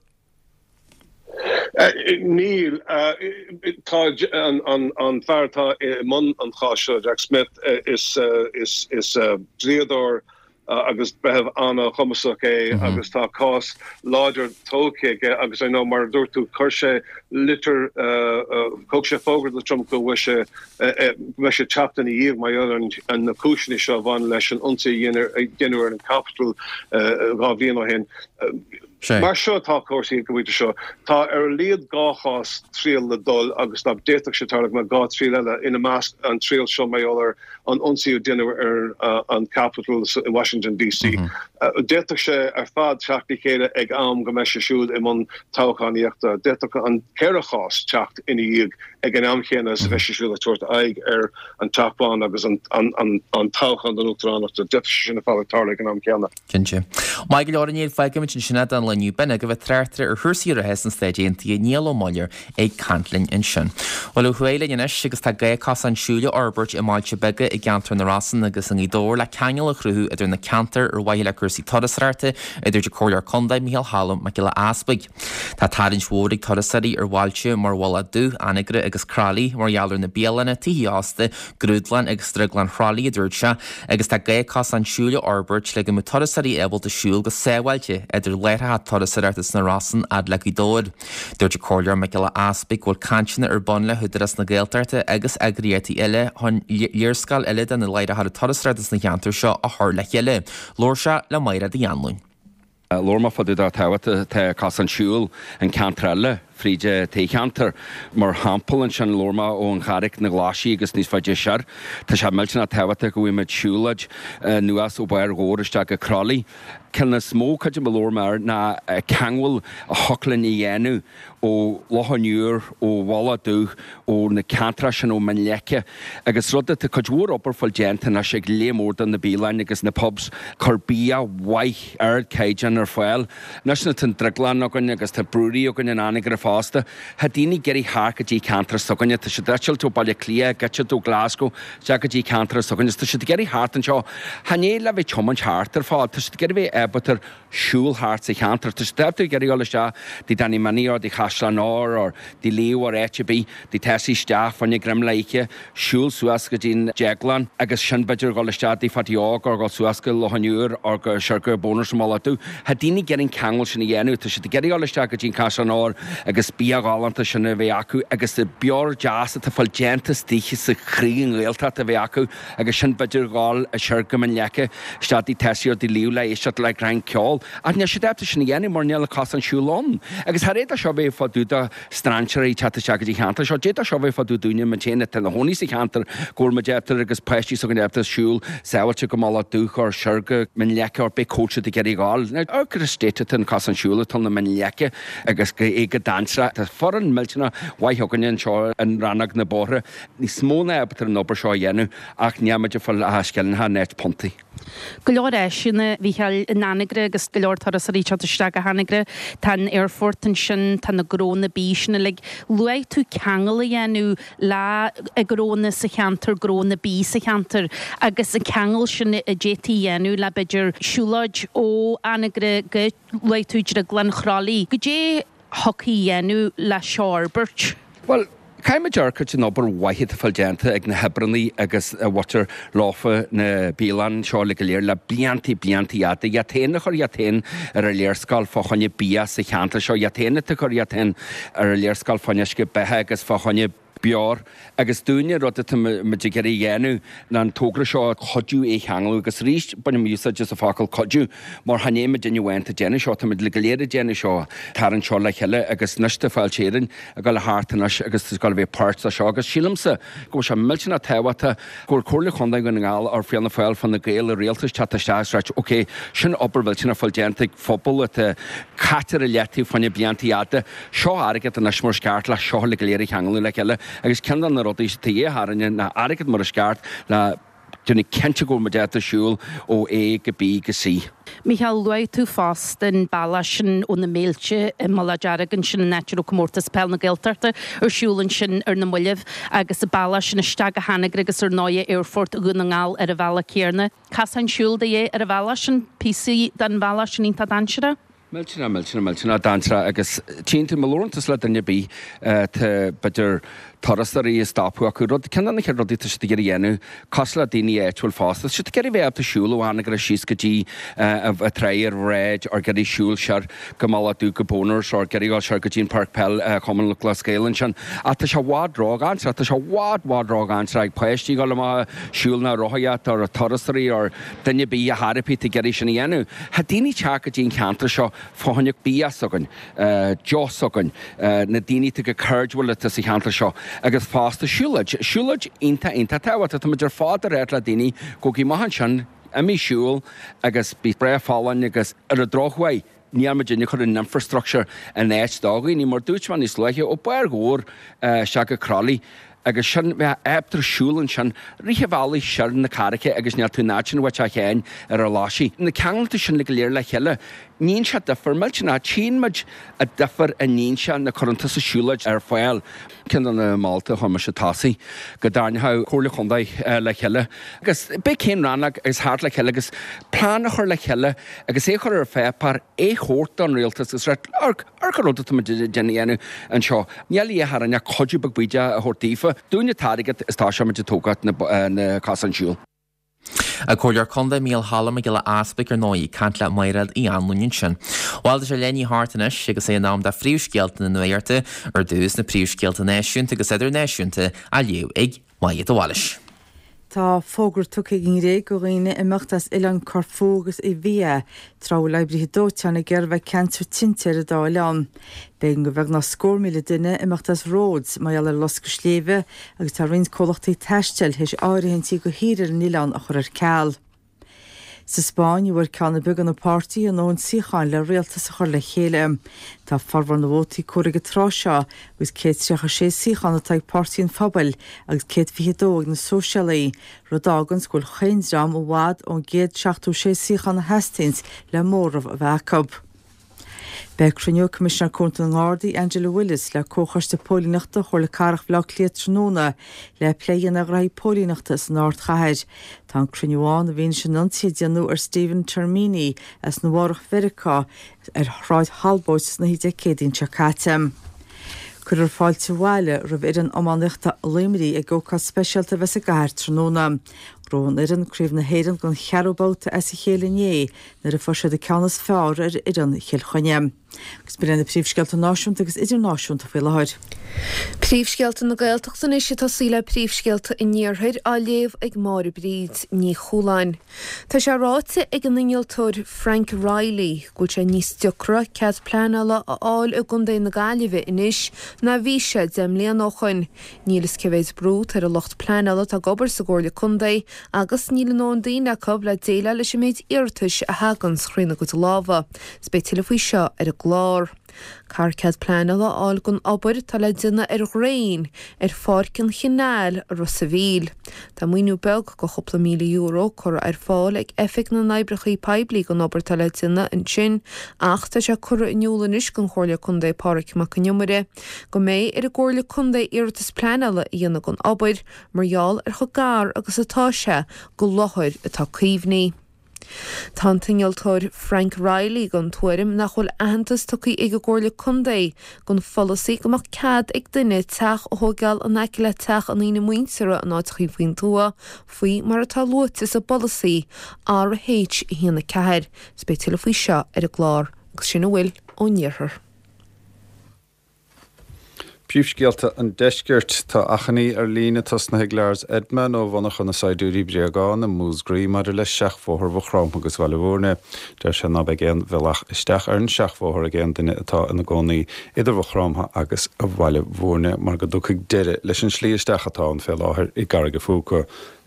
Níl tá an feartá man an cháise Jack Smith is is is dríador agus breh anna chomasach é agus tá cás láidir tócaige agus I know mar dúirtú chuirse litir cóg sé fógad le Trump go bhuise bhuise chaptain í dhéobh mai an na cúisní seo bhain leis an ionsaí dhéanúir an capital gá bhíon ó hen. Mar seo tá cósaí go bhfuite seo. Tá ar líad gáchás tríal le dul agus tá déach sé tarach me gá trí eile ina measc an tríal seo méolar an ionsaí dhéanúir ar an capital in Washington D C. Déach sé ar fad teachtaí chéile ag am go me se siúd im an táchaíochta. Déach an ceirechás teacht ina dhéag ag an amchéanna sa bheith siúla tuairt aig ar an tapán agus an táchan an Uachtaránachta déach sinna fáil tarla an amchéanna. Cinse. Mai go leir níl feigim sin sinna an leniu benne go bheith treirtar ar thusaí ar hes an staidiantí níl ó maiir ag cantlinn in sin. Bhfuil chuile inis agus tá gae cas an siúla Orbert i máilte bege i gantar na rasan agus an ídóir le ceangal a chruthú idir na cantar ar waile le cusaí torasráte idir de cóir condaid Michael Hallam me le aspaig. Tá tarins mhór ag torasaí ar bháilte mar bhil a dú anigre agus crálí mar geallar na béalana tíí ásta grúdlan agus striglan chrálí a dúirte agus tá gae cas an siúla Orbert le go mu torasaí ebal de siúl go séhailte idir leirtha torasartas na rasan ad le dóid. Dúirte cóir me le aspaig bhil cantina ar bon le hudaras na ggéaltarta agus agriaí eile chun líorscail eile den na leide har a torasartas na cheantar seo a thir le cheile. Lór se le maire de Janlún. Lorma fadú a táhata tá cas an siúil an cantrelle fríide téchantar mar hampel an sin lorma ó an charic na gláisií agus níos faidir sear. Tá se millna táhata go bhfuil siúlaid nuas ó bhair ghóiristeach go crálí. Cilna smó chuidir lormar na ceanghfuil a tholann í dhéanú ó lothanúr ó bhla dú ó na cantra sin ó man leice agus rudda tá chuidhúr opair fáil déanta na sé lémórda na bílein agus na pubs churbí a waith ar céidean ar fáil. Nas na tan driglan agan agus tá brúí agan in anigar fásta, ha daoine geirí hácha dí cantra soganne tá sé dreisiil tú bailile clia gaite tú Glasgow se go dí cantra soganne tá sé geirí háart an seo. Hané le bheith choman háartar fáil, tá sé geirí bheith ebatar siúlthart sa cantra. Tá sé debtú geirí ála se dí daní maníor dí chaslan áir or dí léo ar H B dí tesaí steach fanne grim leiche siúl suasca dín jeglan agus sin beidir gála se dí fatiág or gáil suasca lothanúr or go seirca bónus mála tú. Ha daoine geirín ceangail sin dhéanú, tá sé geirí ála se go dín chaslan áir agus bíagálanta sinna bheith acu agus de beor deasa tá fáil déanta stíche sa chríon réalta a bheith acu agus sin beidir gáil a seirca man leice stadí teisiir dí líú le éiste le grain ceáil. A ne sé debta sinna dhéanú mar neala cas an siúlón. Agus har réad a seo bheith fadúda stranseir chatta seaga dí cheantar seo déad a seo bheith fadú dúine man téna tan na hóní sa cheantar gúir ma debtar agus peistí so go debta siúl saoilte go mála dúch ar seirca man leice ar be cóte de geirí gáil. Ar gur stéite tan cas an siúla tan na man leice agus go éige dansra tá foran milltena waithaganin seo an rannag na bortha ní smóna ebatar an obair seo dhéanú ach neamaidir fáil a hasceann ha net pontaí. Go leor é sinna bhícheil in anigre agus go leor tar a sa ríte isteach a hanigre tan airfortan sin tan na gróna bí sinna le luaid tú ceangail a dhéanú lá a gróna sa cheantar gróna bí sa cheantar agus an ceangail sinna a détí dhéanú le beidir siúlaid ó anigre go luaid tú idir a glan chrálí. Go dé hoci dhéanú le Orbert? Well, Caimime dearcha an obair waithid a fáildeanta ag na Hebrannaí agus watar láfa na bílan seo le go léir le blianttí blianttí ada iaténa chur iatéin ar a léirscáil fáchaine bí sa cheanta seo iaténa a chur iatéin ar a léirscáil faneisce bethe agus fáchaine bear agus dúine rud me geí dhéanú na an tógra seo chodú é cheangalú agus ríist buna músa just a fácail codú mar hanéime duinehhaint a déine seo tá le goléad déine seo tar an seo le cheile agus nuiste fáil séan a gal le hátanas agus go bhéh páirt a seo agus sílamsa go se millna tehata gur cuala chunda go ngáil ar fianna fáil fan na géal a réaltas chatteteráit oké sin obair bhil sinna fáil déantaigh fphobal a catar a letíí fanna blianttaíada seo airgad a nasmór sceart le seo le goléir cheangalú le ceile agus cean na rodí tahéthne na airgad mar a sceart le Dúna cente go medéta siúil ó é go bí go sí. Michael luid tú fast den bailsin ó na méilte i maladearagan sin netú cummórtas pell na ggéiltarta ar siúlann sin ar na muileh agus a bailla sin na steag a hanagra agus ar náide Airfort a gúna ngáil ar a bhela céarna. Cas an siúil de é ar a bhela sin P C den bhela sin ínta dansere? Miltina, miltina, miltina, dansra agus tínta malórantas le danne bí te beidir Tarasari is stopú acu rud ceanna na rudí tá si gur dhéanú cosla daoine éitúil fásta. Si gur bhéh a siúil óhána gur síos gotí a tréir réid ar gurí siúil sear go mála dú go bónars or guríáil sear go dtín Park Pell chuman le glascélann sin. A tá se bhád rág ansra, tá se bhád bhád rág ansra ag poisttí go le má siúil na roiad ar a Tarasari or danne bí a Harapí a gurí sin dhéanú. Tá daoine te go dtín ceantar seo fáinneach bí agan, Jos agan, na daoine go chuirdhfuil tá sa cheantar seo. Agus fásta siúlaid. Siúlaid inta inta táhata tá idir fád a réit le daoine go í maihan sin a mí siúil agus bí bre fálainn agus ar a drochhaid níar me déine chur an infrastructure an éit dágaí ní mar dúitman is leiche ó bear góir se go cralaí agus sin bheit ebtar siúlann sin rithe bhelaí sean na caracha agus near tú náitin bhaid a chéin ar a láisií. Na ceangalta sin le go léir le cheile, níon se difar meilte ná tíonmaid a difar a níon se na chunta sa siúlaid ar fáil. Cin an na Malta chuime se tásaí go darnethe chóirla chundaid le cheile. Agus be cén rannach is háart le cheile agus plán chur le cheile agus é chur ar fépar é chóirta an réaltas is réit ar churóta tá déanahéanú an seo. Nealaí a thranne codú bag buide a chóirtífa dúine táigad is tá se me tógad na casan siúil. A cóir chunda míl hallam a gile aspa ar nóí cant le mairad í anlúin sin. Bháil se lení hátanis agus é nám de phríomhscealta na nuirte ar dús na phríomhscealta náisiúnta agus idir náisiúnta a liú ag maiad a bháis. Tá fógur tucha gin ré go réine imachtas Ilan Corfógus i bhí trá leibrithe dóteanna ggéirbh canú tintear a dá leán. Began go bheith na scór míle duine imachtas Rhodes mai eile los go sléomh agus tá rint cólachtaí teistil heis áirithintí go híidir an Ilan a chur ar ceall. Sa Spáin bhfuair ceanna beag an na pártaí an ón sícháin le réaltas a chur le chéile. Tá farhar na bhótaí cuairige trá seo gus cé tríocha sé sícháin atá pártaí an phobail agus cé fichadóg na sóisialaí rudágan scoil chéinrám ó bhád ón géad seachtú sé sícháin na Hastings le mórmh a bheacab. Beag cruniú Commissioner Cúnta an Gardaí Angela Willis le cóchaiste pólínachta chuir le carach bhlach léad tróna le pléan a raibh pólínachta san áirt chaid. Tá an cruniúáin a bhíonn sin antíideanú ar Stephen Termini as na bhharach Verica ar ráid halbóis na hí decédín se cáitim. Cur ar fáilte bhile roimh ar an amánachta léimirí ag ggócha speisialta bheits a gaiir tróna. Rón iran críomh na héan gon chearbáta as i chéalané nar a foise de ceannas fearr ar iran chéalchaine. Gus be na príomhscealta náisiúnta agus idirnáisiúnta fé leir. Príomhscealta na Gaeltachtaí sé tá síle príomhscealta i níorthaid á léamh ag mára bríd ní choláin. Tá sé ráite ag an innealtóir Frank Riley go sé níos deocra cead pleanala a áil a gundé na Gaillimhe inis na bhí sé demlíon áchain. Nílas cehéid brút ar a locht pleanala tá gobar sa ggóirla chundé agus níl nó daoine cob le déile leis méid irtais a hagan scrína go láha, spé tilfaí seo ar a glár. Carcead pleanala áil gon obair tá le duine ar réin ar fácin chinéil ar sa bhíl. Tá muoinú beg go chopla míle euro chur ar fáil ag effic na naibrichaí peblií gon obair tá le duine an sin ach tá sé chur inúlanis gon chóirla chundé páric mac numere go mé ar a ggóirla chundé irtas pleanala íana gon obair margheall ar chu gár agus atá se go lothir atá cuimhní. Tá tingealtóir Frank Riley gon tuairim nach chuil aantas tucaí ag ggóirla chundé gon folasaí go mar cad ag duine teach ó thugáil an aici le teach an ine muintere an áitichaí faoin tua faoi mar atá luatas a bolasaí ar a héit i híanana ceir, spé tilfaí seo ar a glár agus sinna bhfuil ó níorthar. Príomhscéalta an deisceart tá achaní ar lína tas na higlears Edman ó bhanach na saidúí breagáin na músgraí mar le seachmhóthir bhrám agus bhile bhórne de se ná géan bhealach isteach ar an seachmhóthir a géan duine atá ina gcónaí idir bhrámtha agus a bhile bhórne mar go dúchaigh deire leis an slí isteach atá an fé láthir i garga fúca.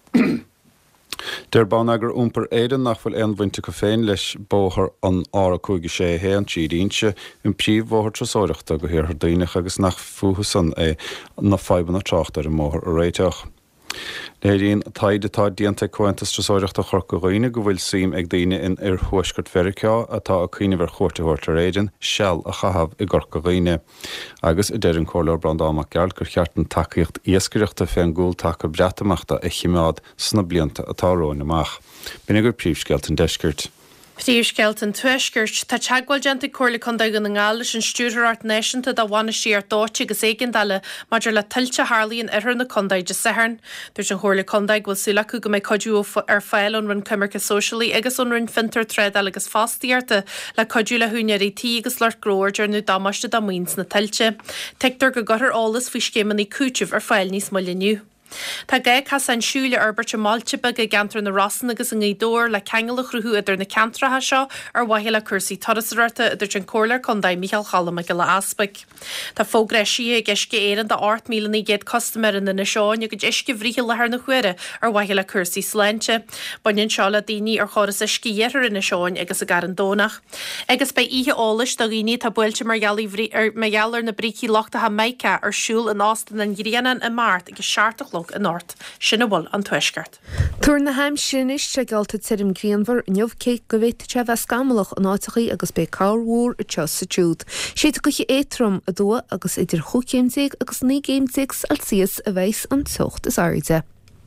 Der ban agur úmper éidir nach bhfuil anhainte go féin leis bóthar an ára chuige sé héan tídínse in príomhmhóthir trasóireachta go hiar daoineach agus nach fuhasan é na feiban na trácht ar an móthir a réiteach. Léiríonn taidetá díanta cointas trasóireachta chur go roiine go bhfuil sim ag daoine in ar thuaisgurt Vericá atá a chuoine bhar chuirtehoirt ar éidir sell a chahabh i ggur go roiine. Agus i deireann cóir brandámach geall gur cheartan takeíocht iascaireachta fé an gúil take breataachta a chiimeád sna blianta atá róin amach. Bína gur príomhscéalt an deiscirt. Príomhscéalt an tuisgirt tá teagháil deanta cuirla chun dagan na ngála sin stúrart náisiúnta do bhaine síar dóite agus éigean daile maidir le tiltte Harlaíonn ar na condaid de saharn. Dúirt an chóirla condaid bhfuil súla acu go méid codú ar fáil an rinn cumarcha socialí agus an rinn fintar tréad agus fástíarta le codú le húnearí tí agus leir gróir nó damáiste do muins na tiltte. Teictar go gotthar álas fao scémannaí cúteamh ar fáil níos moiliniu. Tá gaig has an siúla arbert a máiltebe go gantar na Rossan agus an gídóir le cheangail chruthú idir na cantratha seo ar waithile cursaí torasarta idir an cóir condaid Michael Challam go le aspaig. Tá fógreisií ag isce éan de ácht míle géad customer in na seáin agus isce bhríe lethar na chuire ar waithile cursaí sleinte. Bain seála daoine ar choras isce dhéar in na seáin agus a gar an dónach. Agus bei ihe ális do gíní tá builte mar geallar na brící lochta ha meica ar siúl in Austin an Gríanan a Mart agus seaartach an ort sinna bhil an tuisgart. Túr na haim sin is se galta tim gríanmhar neomh cé go bhéit te bheith scamalach an áitichaí agus be cáhúr a te sa túúd. Séad go étrum a dua agus idir chucéimsaigh agus ní géimsaigh al sios a bheits an tucht is áide.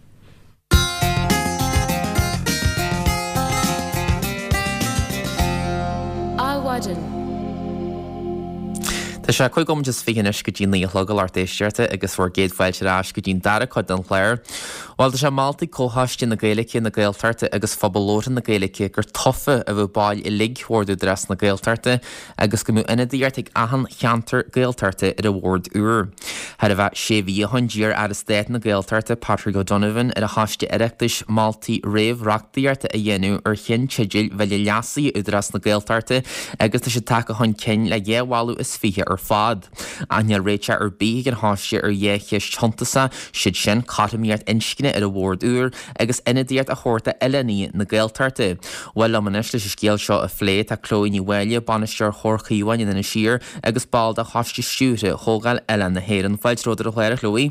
Áhaidean. Tá sé chuig gom just fihanis go dtíon íochlogal artéisiirte agus bhór géadhhail rás go dtíon dara chud an chléir. Bháil tá sé mátaí cóthaisti na Gaeilge na Gaeltarte agus fabalóra na Gaeilge gur tofa a bh bail i lighuairú dres na Gaeltarte agus go mú ina dtíart ag ahan cheantar Gaeltarte ar a bhórd uair. Had a bheith sé bhí honndíar ar a stéit na Gaeltarte Patrick O'Donovan ar a háiste ereachtais mátaí réamhreachtaíarta a dhéanú ar chin teidir bheile leasaí u dres na Gaeltarte agus tá sé take chun cin le dhéhhaú is fiche ar fad. Anja réite ar bí an háiste ar dhéchis chontasa siad sin catamíart inscine ar a bhórd uair agus inadíart a chóirta eilení na Gaeltarte. Well ammanis leis scéal seo a phlé a clóí bhile banistear chorchaíhain in na siar agus báil a háiste siúte thógáil eile na héan fáiltróidir a chléir Chloe.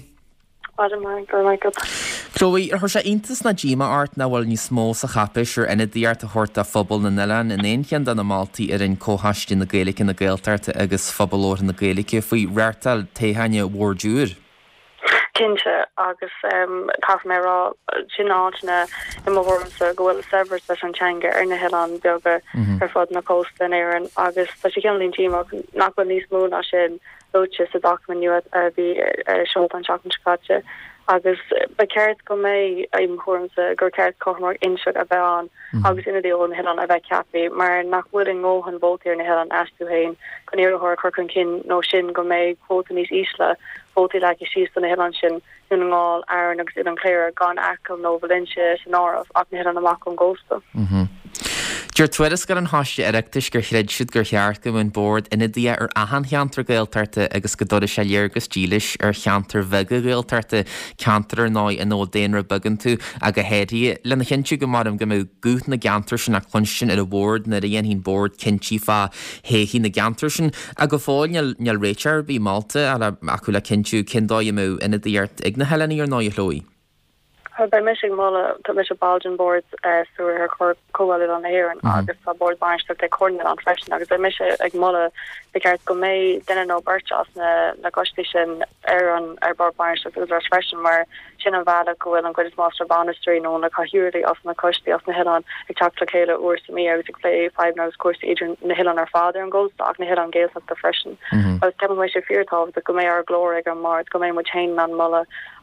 Chloe, ar thuir sé intas na ddíma art na bhfuil ní smó sa chapis ar ina dtíart a chóirta phobal na Neileán in éonchan den na Maltaí ar an cóthaisti na Gaeilge na Gaeltarte agus fabalóir na Gaeilge faoi réirtal téthaine bhórdúir. Kinse agus tá mé rá sinnána i bhórmsa gohfuil severs leis an teanga ar na heán beaga ar fád na cósta éan agus tá sé ceanlín tíach nachfuil níos mú ná sin lóte sa documentú a bhí seo an seachcate agus ba ceirt go mé im chumsa gur ceirt chomar inseach a bheith an agus ina dtíol na heán a bheith ceapí mar nachfuil an ngóhan bótíar na heán eúhéin chun éarthir chucinn cin nó sin go mé quóta níos ísle bótí le síos na heán sin in an ngáil airan agus in an cléir gan acam nó Valencia sin ámh ach na heán amach an ggósta. Dúir tuairis gur an háiste ereachtais gur chréid siad gur cheart go bhain bord ina dtí ar ahan cheantar Gaeltarte agus go dora sé léargus dílis ar cheantar bheige Gaeltarte ceantar ná in ó déanra bagan tú a go héirí lena chinú go marm go mú gút na geantar sin a chlunstin ar a bord na réon hín bord cintí fá héhí na geantar sin a go fáil neal réitear bí Malta a acu le cinú cindáid mú ina dtíart ag na helaní ar náid Chloe. Bei mis molle mis Belgian boards fu her co an air an agus a board bar de corn an fresh agus mis ag molle beart go mé den no birch as na na gostation air an ar bar bar agus fresh mar sin an val go an go master banistry no na kahurly as na kosti as na head an ag tapla or to me I was play five notes course agent na hill on our father and goes stock na head on gales at the freshen I was telling my fear of the go mé ar glory an mar go mé mo chain man mulle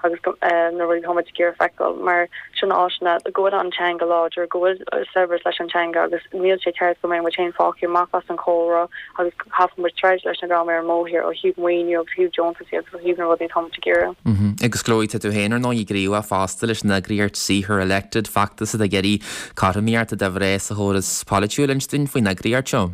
agus na ri how much gear fekel mar sin ána go antanga láger go sever leis antanga agus mil sé ceir go mé chain fáki mapas an chora agus half mar tre leis an gra mar mó here ó Hugh Wayne og Hugh Jones Hugh rudi how much gear. Agus glóite tú hénar ná i gríú a fástal leis na gríart sí her elected factus a geirí carmíart a dehré a hóras Paulúlinstin faoin na gríart seo.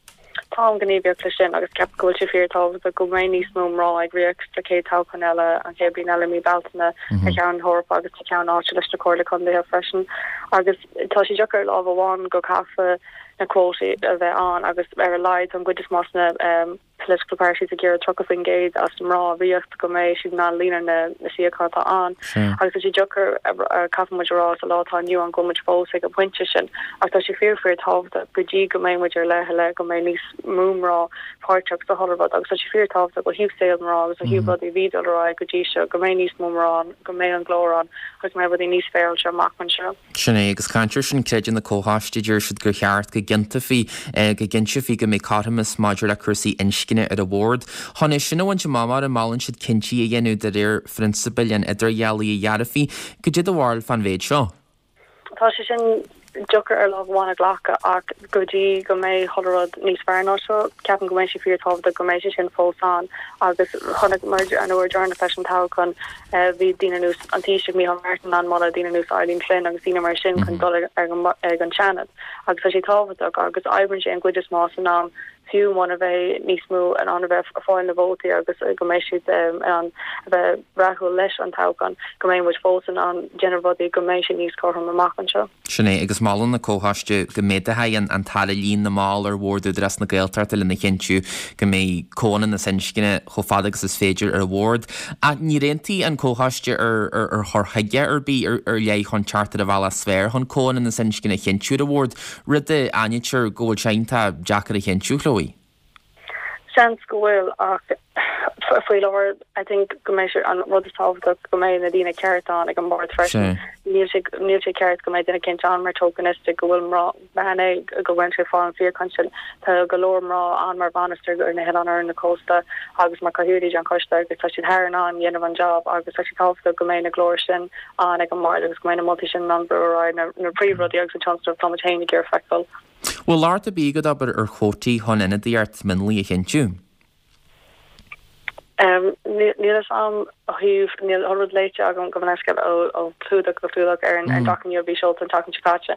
Tá gannébia sin agus cap goil se fear tá a go mé níos mó rá ag riach le cé tá chunella an cébí eile mí baltna a cean thorp agus tá cean áte leis na cóla chun dé freisin agus tá si jogur lá bháin go cafa na quótaí a bheith an agus ar a leid an goidir más na political parties a gear truck of engaged as some raw riocht go mé si na lína na na siáta an agus si joker a cap marrá a lá an new an go much fó ag a pointinte sin agus si fear for tá a godí go mé muidir le le go mé níos múmrá páach a horbad agus si fear tá a go hiú sé rá agus a hiúbad i ví ra godí se go mé níos múmrán go mé an glórán agus mé bud níos féil se macman se. Sinné agus cantir sin creidir na cóháistidir siid gur cheart go ginta fi go ginse fi go mé carmas maidir le cuasaí inscinine ar a bhórd. Thna sinna bhaint mamar an málann siad cinntíí a dhéanú de ir frinsipilin idir dhealaí a dhearafí go dtí do bhil fan bhéid seo. Tá sé sin joker ar láháinna ghlacha ach godí go mé cholarad níos fearná seo ceapan go mé si fiortá a go mééis sin fósán agus chonig mar an uair dearna fashion tá chun bhí dína nús antíise mí an Martin an mala dína nús Arlín Flynn agus dína mar sin chun dul ag an Shannon agus sé táhaach agus aibrann sé an gcuidir más an ná fiú man a bheith níos mú an an bheith fáin na bótaí agus go mééis siad an bheith rathú leis an tácan go mé muid fósan an generbodí go mééis sin níos chom amachchan seo. Sinné agus málan na cóhaiste go méideha an an tal lín na máil ar bhórú dras na gailtarta le na chinú go mé cóna na sincinine chofagus is féidir ar bhórd a ní réntaí an cóhaiste ar ar thorthaige ar bí ar lé chun charta a bhela sfr chun cóna na sincinine chinú a bhórd rud aineir ggóil seinta Jackar a chinú chlóí. Sean school ach foi lower I think go mé an rud tá go mé na dína ceán ag an bar fresh níl sé ceart go mé dina cin an mar tokenistic go bhfuil mrá bena go bhain sé fá an fear consin tá golóir mrá an mar banister ar na head an ar na costa agus mar caúí an costa agus tá si haar an dhéanamh an job agus tá si tá go mé na glóir sin an ag an mar agus go mé na multi sin an breráid na príomhrodí agus an chance of tomatéinnig gur feicil. Well láart a bígad aber ar chótaí hon ina dtíart minlí a chinú. Níl am hiúh níl orad leite agam go bhneisce ó plúdaach go plúdaach ar an docin bhí seolt an takean chipáte.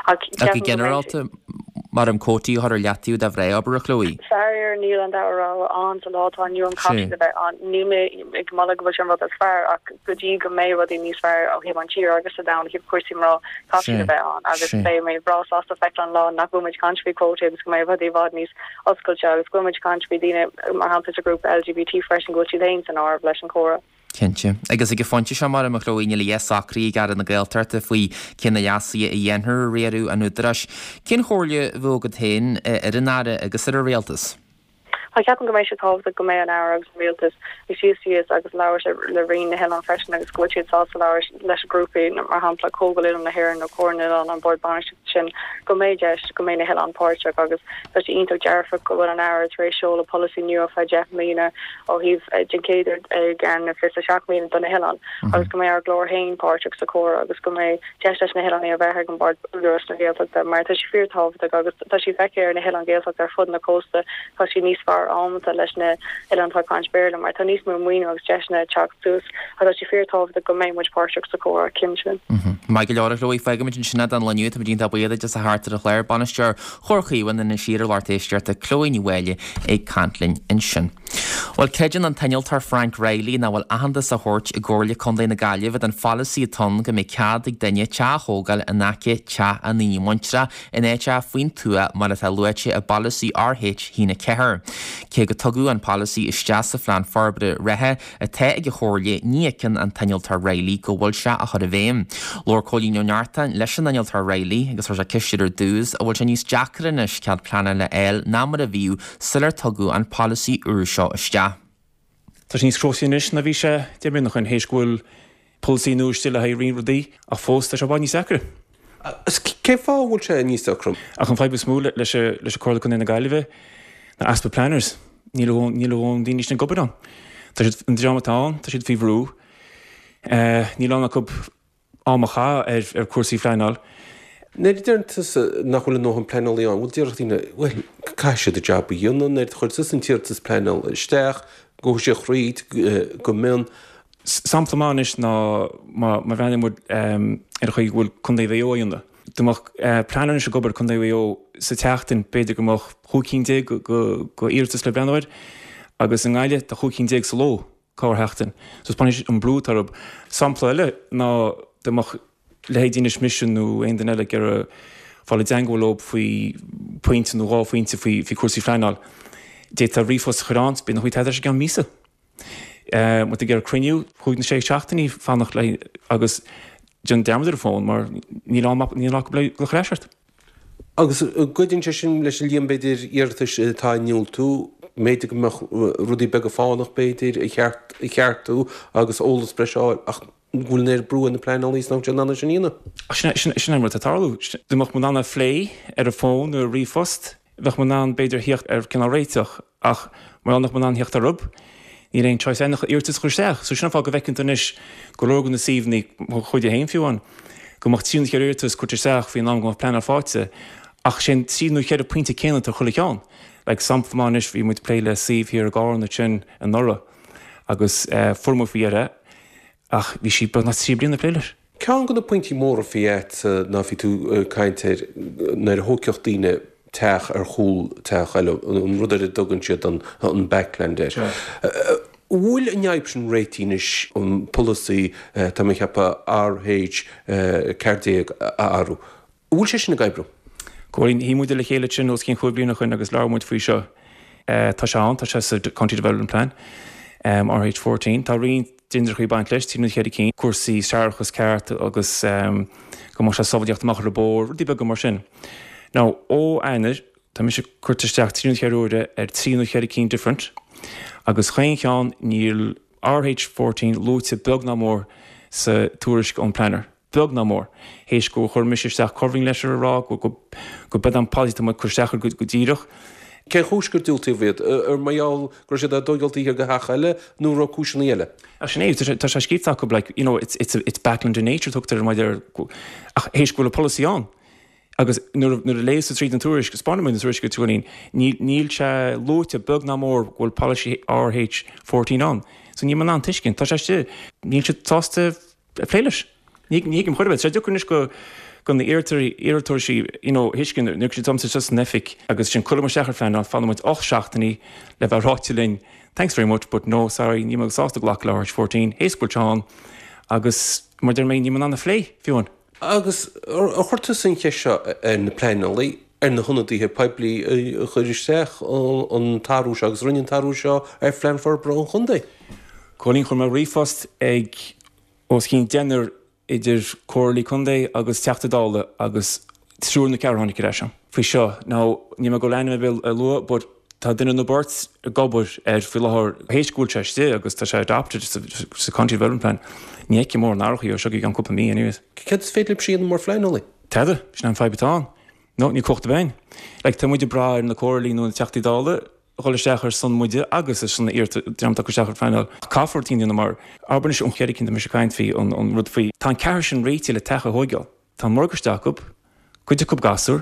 Ag generalta mar an cótaí thar leatiú a bhré aber a chlóí. Fear níl an dárá an a látá nniu an cai an ní mé ag mal go sin rud a fear ach godí go mé rudí níos fear ó hí an tír agus a da hí cuairsimrá cai a bheith an agus fé mé brás as effect an lá nach gomuid country quote agus go mé rudí bhd níos oscailte agus gomuid country díine mar han a grúp L G B T fresh an gotíí léins an á leis an chora. Cinnte. Agus ag go fonte se mar am chlóíine le sacraí gar an na gailtarta faoi cinna jasaí i dhéanthir réarú an údras. Cin chóirle bhógad tain ar an ára agus ar a réaltas. I ceapan go mééis se táh go mé an áir agus réaltas i sios agus leir le rion na heán freisin agus goitiad sá leir leis a grúpaí mar hapla cógalú na hir na córnil an an board ban sin go méidir go mé na heán páirte agus tá sé ionach dearfa go bhfuil an áir rééis seola policy nu a Jeff Mina ó híh jincéidir gan na fi a seaachmína donna heán agus go mé ar glór hain páirte sa córa agus go mé de leis na heán a bheit an board na géalta mar tá si feartáh agus tá si feice ar na heán géalach ar fud na costa tá si níos far amta leis na Ilantá Conchbeirla mar tá níos mú muoine agus deisna teachús agus si feartáh go mé muid páirteach sa córa Kimsin. Mai go leir glóí feigimiid sinna an leniu a dín buad just a háart a chléir banisteir chorchaíhain na siar látéisteart a chlóí bhile ag cantlinn in sin. Well ceidir an tainnealtar Frank Riley na bhfuil ahananta a thuirt i ggóirla chun na gaiileh an fallaí atá go mé cead ag daine tethógáil a nace te a ní muintre in éite faoin tua mar a luite a policy R H hína cethir. Cé go tugu an policy is te sa phlean forbre rethe a te ag chóirla nícin an tainnealtar Riley go bhfuil se a chud a bhéim. Lord Colínearta leis an tainnealtar Riley agus ar a ciisidir dús a bhfuil se níos deacranis cead plana le eil ná mar a bhíú sular tugu an policy úr seo iste. Tá níos croíis na bhí sé de nach chun héisgúil pulsaí núis still a ha rion rudaí a fósta se bhaní sacr. Cé fá bhfuil sé níos acrum? A chun fáib smúla leis leis chola chun na gaiileh na aspa planners níl níl daine na gobadan. Tá si an dramatá tá siad fihhrú Ní lána cub ámacha ar ar cuasaí freináil. Nid ydyntas nachhfuil nóhan planol iawn, wyl diolch dyn, wel, caisio dy jab i yna, nid chwrs yn tirtas planol steach, gwrs i'ch rhaid, gwmyn. Samplamanis na ma ma bhean mod um, er chuig bhfuil chundé bhéo yna. Dymach uh, planan se gobar chundé bhéo sa teachtain beidir gomach chúcíndé go go irtas le breanhaid, agus yn gaile da chúcíndé sa ló cáir heachtain. So Spanish an brút arab sampla eile ná dymach lehéidirnis mission nó ein den eile gur fáil dangolób faoi pointe nó rá pointe faoi faoi cuasaí freináil. Déit a rifos chráns bin chuid heidir se gan mísa. Uh, Mu gur criniú chuig na sé seachtaí fannach le agus John dermadidir fón mar ní ní lá le go chréisiart. Agus godin se sin leis líon beidir irtas tá níúil tú, méidir rudí be go fánach beidir i cheartú agus ólas breáil ach bhfuil néir brú na planálís ná John anna sinna. Sin mar atáú. Dumach mu anna phlé ar a fón nó rifost, bheith man an beidir hiocht ar cinna réiteach ach mar annach man an hiocht a rub. Ní réon choice enach irtas chuisteach, so sinna fá go bhecinn inis go lógan na síomhní chuid a héim fiúin, go mach tíún cheir irtas chuirteach faoin ná go planar fáte, ach sin tíú cheir a puinte céanna tar chulaán, le samfamáis bhí muid plé le síomh hir a gáin na sin an nora, agus formú fiire, ach bhí si na sí blian na pléiles. Cean go na pointí mór a fiat ná fi tú caiinteir nar hóceocht daoine teach ar chúl teach eile an rudar a dogan siad an backlander. Bhfuil an neibsin réitínis an policy tá mé cheappa R H cardéag aru. Bhfuil sé sin na gaibru? Cóirín hí muide le chéile sin os cinn chublíonna chuin agus lemuid faoi seo tá se an tá se sa Country Development Plan um, R H fourteen. Tá rion dindir chuí baint leis tíú chéad cín cuasaí seachas ceart agus um, go mar se sobhadíocht amach le bór, dí be go mar sin. Now, ó einar, tá mi sé chuirteisteach tíú cheúide ar tíú chead cín different, agus chain cheán níl R H fourteen lúte beag ná mór sa túris an planner. Beag ná mór. Héis go chuir misisteach corving leis ará, go go bed an pálí tá chuirteachar go díirech. Cé chúsgur dúiltí bhéad ar maiall gur sé dóigaltaí ar go hacha eile nó rá cúisina eile. A sin éh tá sé scíteach go like, you know, it's, it's, it's backland in nature tuachtar maidir ach héis go le policy an. Agus nuair a lééis trí an túris go spána an túris go túín, níl se lóte bug ná mór bhfuil policy R H fourteen an. So ní man an tuiscin, tá sé níl se tásta pléiles. Ní an chuirbeh, sé dúcurnis go gon na irritúir sí hiiscin nu sé tomsa just nefic agus sin chuir sechar fan an fanmuid och seachtaí le bheith rátilín. Thanks very much, but no, sorry, ní mag sásta glach le R H fourteen, héisbúirteán agus mar der mé ní man anna phlé fiúin. Agus a chuirta sin ceisio na planalaí ar na hunadíthe peblií chuiristeach an tarú agus runnin tarú seo ar fleanfar bra an chundé. Cólín chun mar rifost ag os cín dénar idir cóirlaí chundé agus teachtadála agus trúr na cearthánig éis sem. Fao seo, ná ní go leanana bhfuil a lua, bud tá duine na bort a gobar ar fi lethir héiscúilte sé agus tá sé adapted sa Country Development Plan. Ní eice mór náchaí ó segaí an cúpa mí anyways. Cé is féidir síon mór fleanolaí? Teidir, sin an feibetán. No, ní cochta bhain. Le tá muide bra ar na cóirlaí nó na teachtadála, choisteachar san muide agus is san irta deamta go seachar feinal. Cáfortííonna mar arbanis an cheiricinn de me se caiint fí an rud faoi. Tá ceir sin réiti le techa hóigeal. Tá morgasteach up, chuide cub gasúr,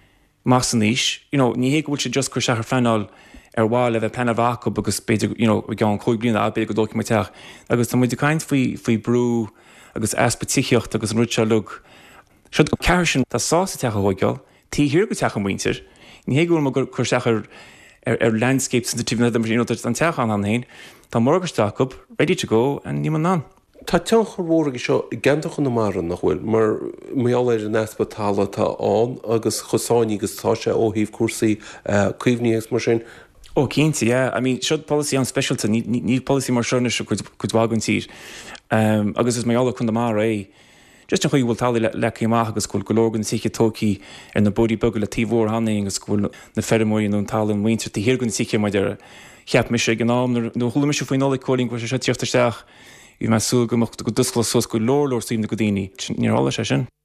más san níis, you know, ní hé bhfuil sé just chu seachar feinal ar bháil le bheith plan bhaca agus beidir, you know, gan chuig bliana a beidir go dóci teach. Agus tá muide caiint faoi faoi brú agus aspatíocht agus an rúte lug. Siad go ceir sin tá sása techa hóigeal, tí hir go techa muintir, ní hé bhfuil gur seachar ar ar landscape sensitive na you know an techan an hain tá morgasteach up ready to go and ní man an. Tá tean chomhóra seo i gceantacha na maran nach bhfuil mar méall ar an espatála tá an agus chosáinní agus tá sé ó híomh cuasaí cuimhníos mar sin. Ó cínta, yeah. I mean, siod policy an specialta, ní, ní policy mar siúna se chud bhagann tír. Um, agus is méall chun na mar é. Just an chuig bhfuil talí le lechaíach agus gúil gológan tíe tóí ar na bodí bugil le tíhór hannaí agus gúil na fermóí nó talan muintir tí hirgann tíe mai de cheap mis sé gnáam nó thula mis faoin nóla cóling go sé sé tíochttasteach í me sú go go duscla sos go lórlór síim na go daoine nírála sé sin.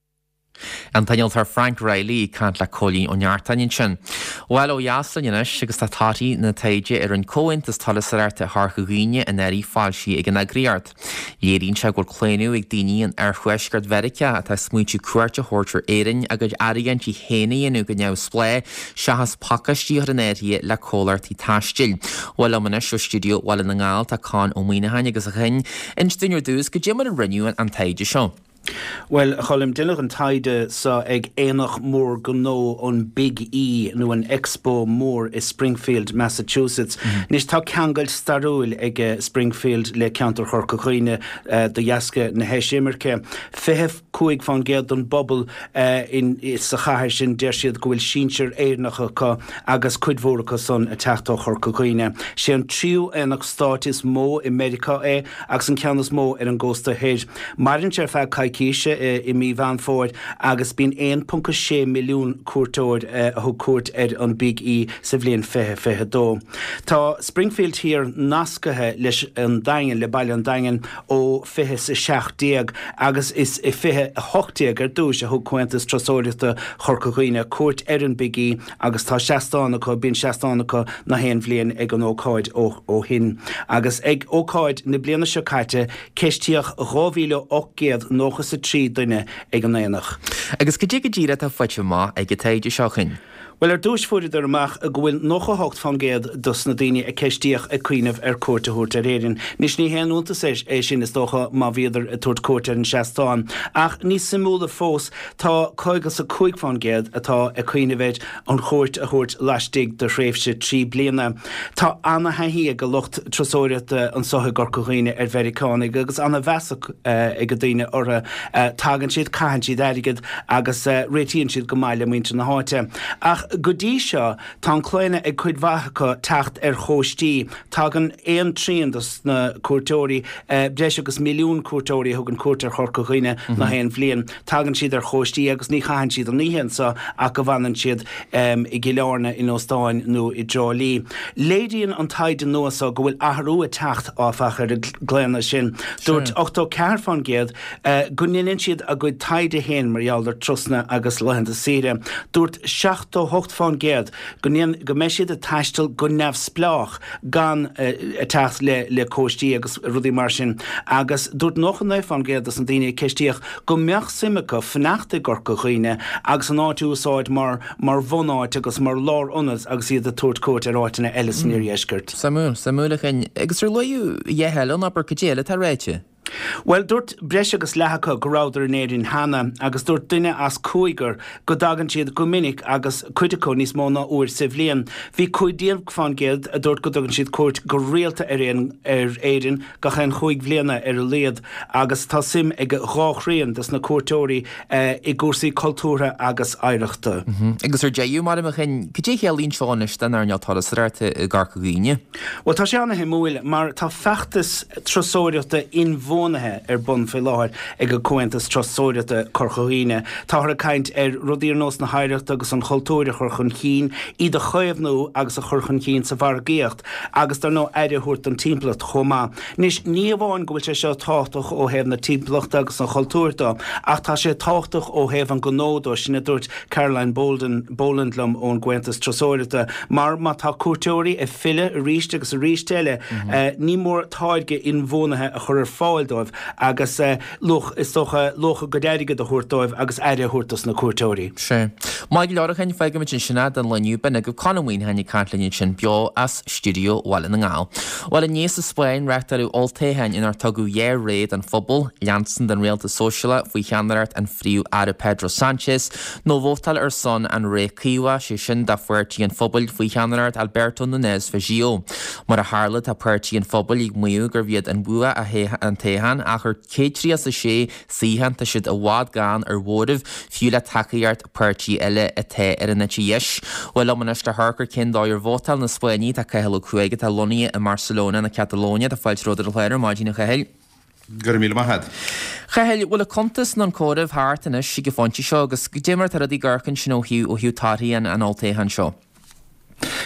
An tainol tar Frank Riley cant le colín ó neartainin sin. Well ó jaslan inis agus tá tátaí na taide ar an cóintas talasarta thcha ghuine in airí fáilsí ag an agriart. Léirín se gur chléinú ag daoine an ar chuisgart verice a tá smuoitiú cuairte hórtar éirin agus airigantí héanaíonú go neamh splé sehas pacastíoch an éirí le cólartí taistil. Well am inis ó studio well na ngáil tá cá ó mínahain agus a chinn in stúnior dús go ddímar an rinneú an taide seo. Well, cholim dunnech an taide sa ag éanach mór go nó an Big E nó an Expo mór i Springfield, Massachusetts. Mm-hmm. Nis tá ceangail starúil ag uh, Springfield le ceantar chorcachuine uh, do jasca na heisimirce. Fehef cuaig fan géad an bobbal uh, in sa chair sin der siad gohfuil sínsir éarnacha ca agus cuidmhóracha son a teachtá chorcachuine. Sé an tríú éanach státis mó i Medica é agus an ceannas mó ar an gósta héid. Marin sé fe cai cíise uh, i mí van fórd agus bín one point six milliún cuairtóir uh, a thu cuairt ar an Big E sa bhliain fethe fethe dó. Tá Springfield hir nascathe leis an daingen le baile an daingen ó fethe sa seachtdéag agus is i fethe hochtdéag ar dúis a thu cuentas trasóireachta chorcachuine cuairt ar an Big E agus tá seastannacha bín seastannacha na héan bhliain ag an ócáid ó ó hin. Agus ag ócáid na bliana seo caite ceistíoch rámhíle ochgéad nóchas sa trí duine ag an éanach. Agus go dtí go ddíra tá foiite má ag go taide seochan. Well, ar dúis fuirid ar amach a gohfuil noch a hocht fan géad dus na daine a ceistíoch a cuiineh ar cuairte thuirt ar éirin. Nis ní héanúnta séis é sin is dócha má bhéidir a tuairt cuairt ar an seastáin. Ach ní simúla fós tá coigas a cuaig fan géad atá a cuiinehid an chuirt a thuirt leistigh de réifse trí bliana. Tá anna haí a go lucht trasóireachta an sotha gorcachuine ar Vericánig agus anna bheasach uh, ag a daine or uh, tagan siad caihan siad airigid agus uh, réitíonn siad go maiile muinte na háite. Ach go dtí seo tá chléine ag chuid bhacha teacht ar chóistí tágan éon tríondas na cuairtóirí uh, breis agus milliún cuairtóirí thug an cuairtar chorcachuine mm-hmm. na héan bhliain tágan siad ar chóistí agus ní chahann siad an níhéan sa ach go bhhanan siad um, i gileárna in Óstáin nó i Dráilí. Léiríonn an taide nuas a go bhfuil athrú a teacht áfachar a gléanna sin. Dúirt ochtó cear fan géad uh, go nionn siad a go taide héin marall ar trosna agus lehananta síre. Dúirt seachtó hocht fan géad go go mé siad a taistil go nefh splách gan uh, a teacht le, le cóistí agus rudí mar sin agus dúirt noch an nefh fan géad as an daine ceistíoch go meach simimecha fnachta gorcachuine agus an áit úsáid mar mar bhónáid agus mar lár onas agus iad a tuairt cuairt ar áitina eiles níor éisgurt. Samúl, samúlachan agus ar leú dhéhel an aber go déile tá réite. Well, dúirt breis agus lechacha go ráidir in éirin hana agus dúirt duine as cúigar go dagan siad go minic agus cuideacó níos móna uair sa bhliain. Bhí cuidíal fan géad a dúirt go dagan siad cuairt go réalta ar ar éirin go chan chuig bhliana ar a léad agus tá sim ag ráchraíonn das na cuairtóirí uh, i gúsaí cultúra agus áireachta. Mm-hmm. Agus ar deú mar a chin go dtí chéalín seánis den ar nealtálas ráirte i garcaghine? Well, tá sé anna himúil mar tá feachtas trasóireachta in bhónathe ar bun fé láir ag go cuentas trasóireachta corchaghine. Tá ar a caint ar rudíar nós na haireachta agus an chultúire churchan chin iad a chuimhnú agus a churchan chin sa bhar géocht agus dar nó éidir thuirt an timplacht chomá. Nis ní bháin go bhfuil sé seo táchtach ó héamh na timplacht agus an chultúirta ach tá sé táchtach ó héamh an gonódó sinna dúirt Caroline Bolden Bolandlam ón cuentas trasóireachta mar má tá cuairteoirí a fille ríiste agus a rísteile mm-hmm. uh, ní mór táidge in bhónathe a chur ar fáildóibh agus uh, luch is socha locha godéige a thuirtóibh agus éire thuirtas na cuairtóirí. Sé. Má go leorachan feige mit sin sinna den leniu ben go conhain hanig canlinn sin beo as studio wall in ngáil. Well in níos a Spain reachtarú oltéhain inar tugu é réad an fphobal, Janssen den réalta sociala faoi cheanart an friú Ada Pedro Sanchez, nó bhótal ar son an ré Ciwa sé sin da fuirtí an fphobal faoi cheanart Alberto Núñez Feijóo. Mar a hála tá puirtí an fphobal ag muú gur bhíad an bua a hé an téhan a chur céitrí as a sé síhan tá siad a bhád gan ar bhdóibh fiú le takeíart puirtí eile a té ar an tíis. Well ammanis de thurcar cin dáir bhótal na Spáinní tá caiheal chuige tá Lonia in Barcelona na Catalónia tá fáilt róidir a chléir máidí na chahéil. Gur míle mahad. Chahéil bhfuil a contas non cóibh háart inis si go fáintí seo agus go démar tar a dí garchan sin ó hiú ó hiú tátaí an an oltéhan seo.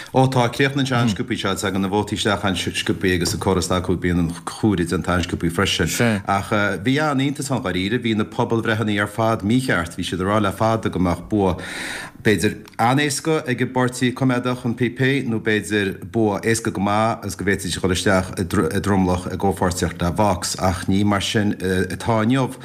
Ótá cléoch na teanscúpaí se ag an na bhótíisteach an siúscúpaí agus a chorastá chu bíon an chúid an teanscúpaí freisin. Ach bhí an iontas an garíre, hí na pobl bhrehannaí ar fad mícheart, hí siad rá le fada gomach bua. Beidir anéisca ag go bortaí comedach an P P nó beidir bua éisca go má as go bhéidir se cholisteach i drumlach a ggóforteocht le Vox ach ní mar sin atáneomh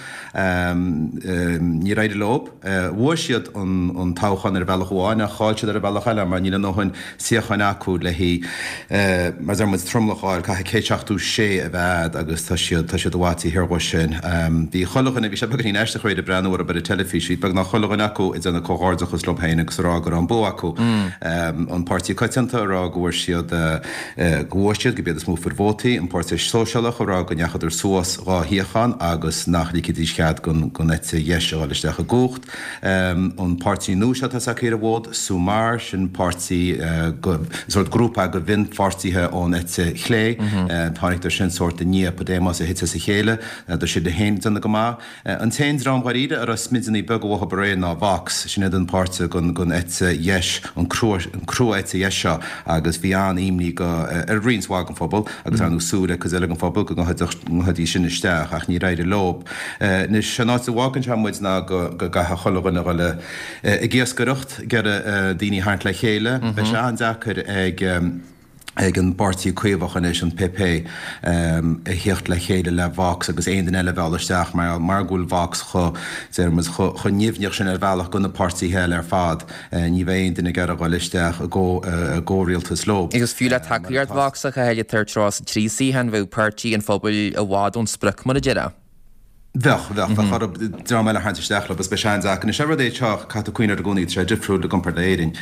ní réidir lob. Bhua siad an táchan ar bhealach bháin a cháilte ar bhealach eile mar níle nóhain siochan acu le hí mar ar mu trumlacháil cai céiteachú sé a bhead agus tá siad tá siad bhhaí hirhha sin. Bhí cholachan a bhí sé bagí eiste chuid a breanúir a bud a telefíí, bag ná cholachan acu is anna cóáardachas lom agus rá gur an bó acu an partí caianta rá gohfuir siad ghuaistead go beidir smú fur bhótaí an páirte sósealach rá go neachchadidir suas ráthíochan agus nach lícití chead gon nete dhéisteáilisteach a gúcht. An partí núise a chéir bhód Súmar sin partí sort grúpa go bhín fartíthe ón ete chlé, tháinig sin sorta ní podémas a hit sa chéile, do si de héin anna go má. An téin rám garíide ar a smidanní begóha beréin ná Vox sin an páirte gon gon ete yes an cro ete yesha agus bhí an imní go ar rinswag an fphobal agus an súre cos eile an fphobal go hadí sin isteach ach ní réidir lob. Nis se ná a bhágan muid ná go gatha cholagan a bhile i ggéas gorucht gur daoine háart le chéile, bheit se an dachar ag ag an bartíí cuiomhachan éis an P P a hiocht le chéile le Vox agus aon den eile bheileisteach mar mar gúil Vox chu chu níomhneoch sin ar bhealach gon na partí heile ar fad ní bhéon duna gar a bheileisteach a ggóréaltas lob. Agus fiú le takeíart Vox a heile tartrás trísaí hen bhh partí an fphobal a bhád ón spruc mar a deire. Bheach bheach chu drá meile hainteisteach le be seanach na sebh éteach cat cuioine a gúnaí tre difriúd a gompar éing.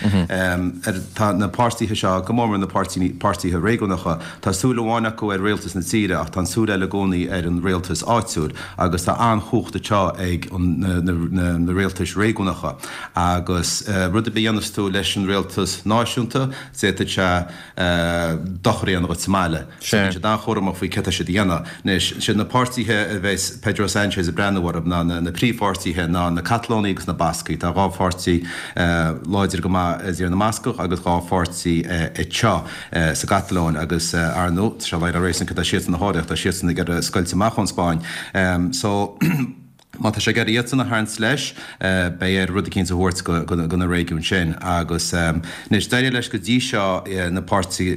Tá na pátíthe seo go mór na pátíthe réúnacha Tásúla bháinna go ar réaltas na tíre ach tá súla le gcónaí ar an réaltas áitiúd agus tá anchuachta teo ag na réaltas réúnacha agus rud a bíanastú leis an réaltas náisiúnta séta se dochraí an Guatemala. Sin dá chóramach faoi ceta sé dhéana. Sin na pátíthe a bheits Pedro Sanchez a brennhar na na príomhfortíthe ná na Catalóní agus na Bascaí, tá gáfortí láidir go ar na Mascach agus gáfortí i teo sa Catalón agus ar nó se leid a rééis chu sian na háirecht a sian gur scoilteach an Spáin. So má tá sé gar íad na háint leis bé ar rud cinn a hút go na réún sin agus nís deidir leis go dtí seo na pátí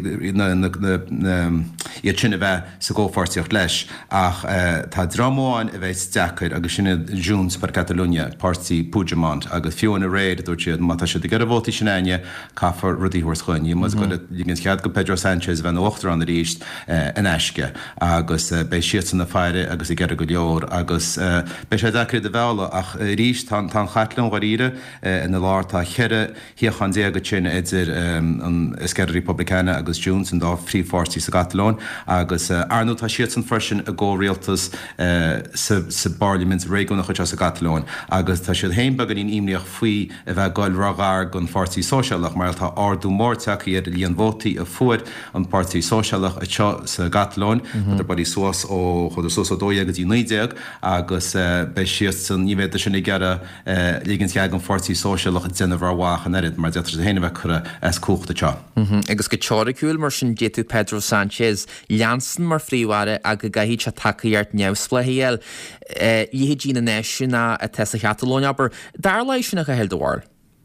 iad sinna bheith sa ggófortíocht leis ach tá drámáin a bheith deachir agus sinna Junts per Catalunya pátí Puigdemont agus fiúna réad dúirtíad má tá sé gar a bhótaí sin aine caafar rudíhuiir chuin. Mu go lígann chead go Pedro Sanchez bheith ochtar an ríist in eisce agus bé siad san na feire agus i gar go leor agus dacr de bhela ach ríist tá chatlan garíre in na lár tá cheire hiochan dé go sin idir an Esquerra Republicana agus Junts an dá phríomhfortí sa Catalón agus arnú tá siad san freisin a ggó réaltas sa Parliament réúnach chu sa Catalón agus tá siad héimbegan ín imneoch faoi a bheith gáil ragáir gon fortí sósealach mar tá ardú mórteach iad líon bhótaí a fuair an partí sósealach a teo sa Catalón ar badí suas ó chud sos dói agus í nuideag agus bei siad san ní bhéidir sinna gara lígann ceag an fortí sósealach déanamh bháchan erid mar detar a héanamh chura as cúchta teo. Agus go teiriciúil mar sin déú Pedro Sanchez leansan mar phríomhhaire a go gaithí se takeíart neamhsplahéal líhé dína neisina a te a Catalónia, aber dar lei sinna go heildhhail.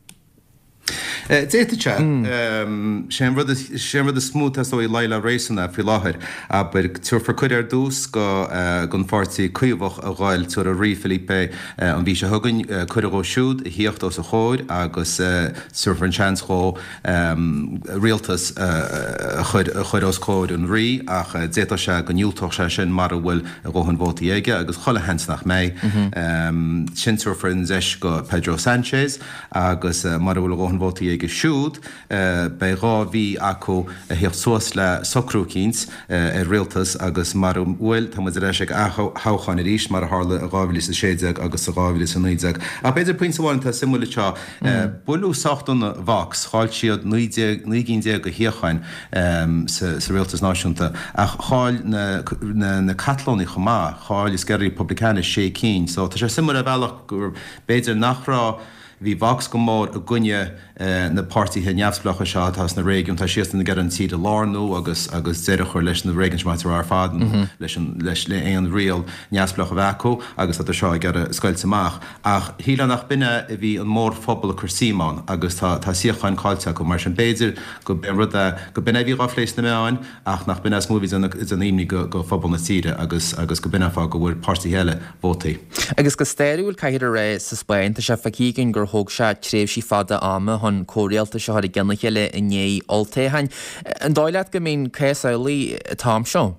Déta te sé rud a smúta ó i leile rééisanna fi láthir a tuair chuid ar dús go gon fortí cuiomhach a gháil tuair a rí Felipe an bhí se thugann chuirigó siúd i híocht ó sa chóir agus suúfar an seansó rialtas chuid os cóid an rí ach déta se go nniúltoch se sin mar bhfuil a ggóhann bhótaí aige agus chola hens nach mé sin suúfar an deis go Pedro Sanchez agus mar bhfuil a ggóhann bhótaí ige siúd bei rá bhí acu a hiocht suas le socrúcíns ar réaltas agus mar bhfuil tá muid éis ag háchan ríist mar a hála a gáhfuil sa séideag agus a gáhfuil sa nuideag. A beidir puinte bháinta simúla teo buú soachtain Vox cháil siad nuigín déag go hiocháin sa réaltas náisiúnta ach cháil na Catalóní chomá cháil is Esquerra Republicana sé cín, so tá sé simúla bhealach gur beidir nachrá hí Vox go mór a gunne na partíthe neamsplacha seo tá na réún tá sios na garantí a lánú agus agus zéire chuir leis na régansmaitir ar fadan leis leis le éon rial neamsplacha bheú agus tá seo gar scoil amach. Ach híle nach binne a bhí an mór fphobal a chusíán agus tá siocháin cáilte go mar an béidir go ben rud go bin bhí rálééis na meáin ach nach bin as móví is an imní go go fphobal na tíre agus agus go binna fá go bhfuil partí heile bótaí. Agus go stéirúil caiidir a ré sa Spáin tá se facígann gur thóg se tréimh sí fada ama chun córéalta se i gannach heile inné oltéhain. An dáilead go mín céálaí tám seo.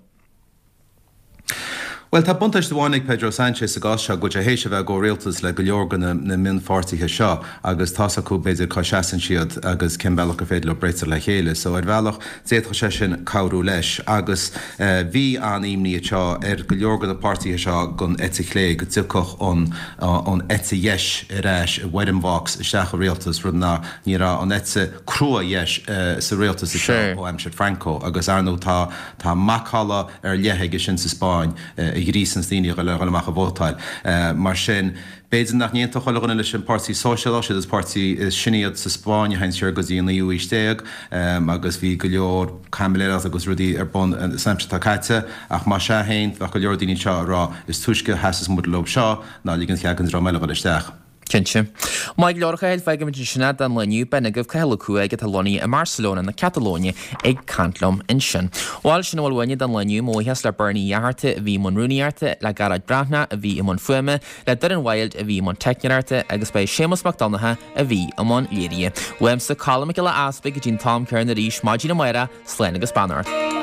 Well, tá buntais bháinnig Pedro Sanchez a gas go a hééis bheith go réaltas le go leorgan na min fortíthe seo agus tása chu beidir caiisean siad agus cimbeach go féidir le breitar le chéile, so ar bhealach déad sé sin cabhrú leis agus bhí an imní seo ar go leorgan na partíthe seo gon eticlé go tucoch ón etsa dhéis i réis Wedenvox isteach a réaltas rud ná ní an etsa crua dhéis sa réaltas i seo ó Amsir Franco agus arnú tá tá machala ar letheige sin sa Spáin i grísan stíine go le amach a bhótáil. Mar sin béidir nach níonta choganna leis an Partí Social is partí sinnéad sa Spáin hain sear go dtíon na U isteag agus bhí go leor camléad agus rudí ar bon samse tá caiite ach mar se haint bheit go leor daoine seo rá is tuisce heas mu lob seo ná lígann cheagann rá meile isteach. Cinse. Maid leorcha héil feige mit sinna an leniu benna goh ceile cuaig a talóní a Barcelona na Catalónia ag cantlum in sin. Bháil sin bhhaine an leniu móthes le burnaí dhearta a bhí man rúnaíarta le garad brathna a bhí imón fuime le dar an bhhailid a bhí man teicnearta agus bei Séamus McDonagha a bhí amón léirí. Weim sa colm le aspa go dín Tom Kern a ríis maidí na mara sléin agus banart.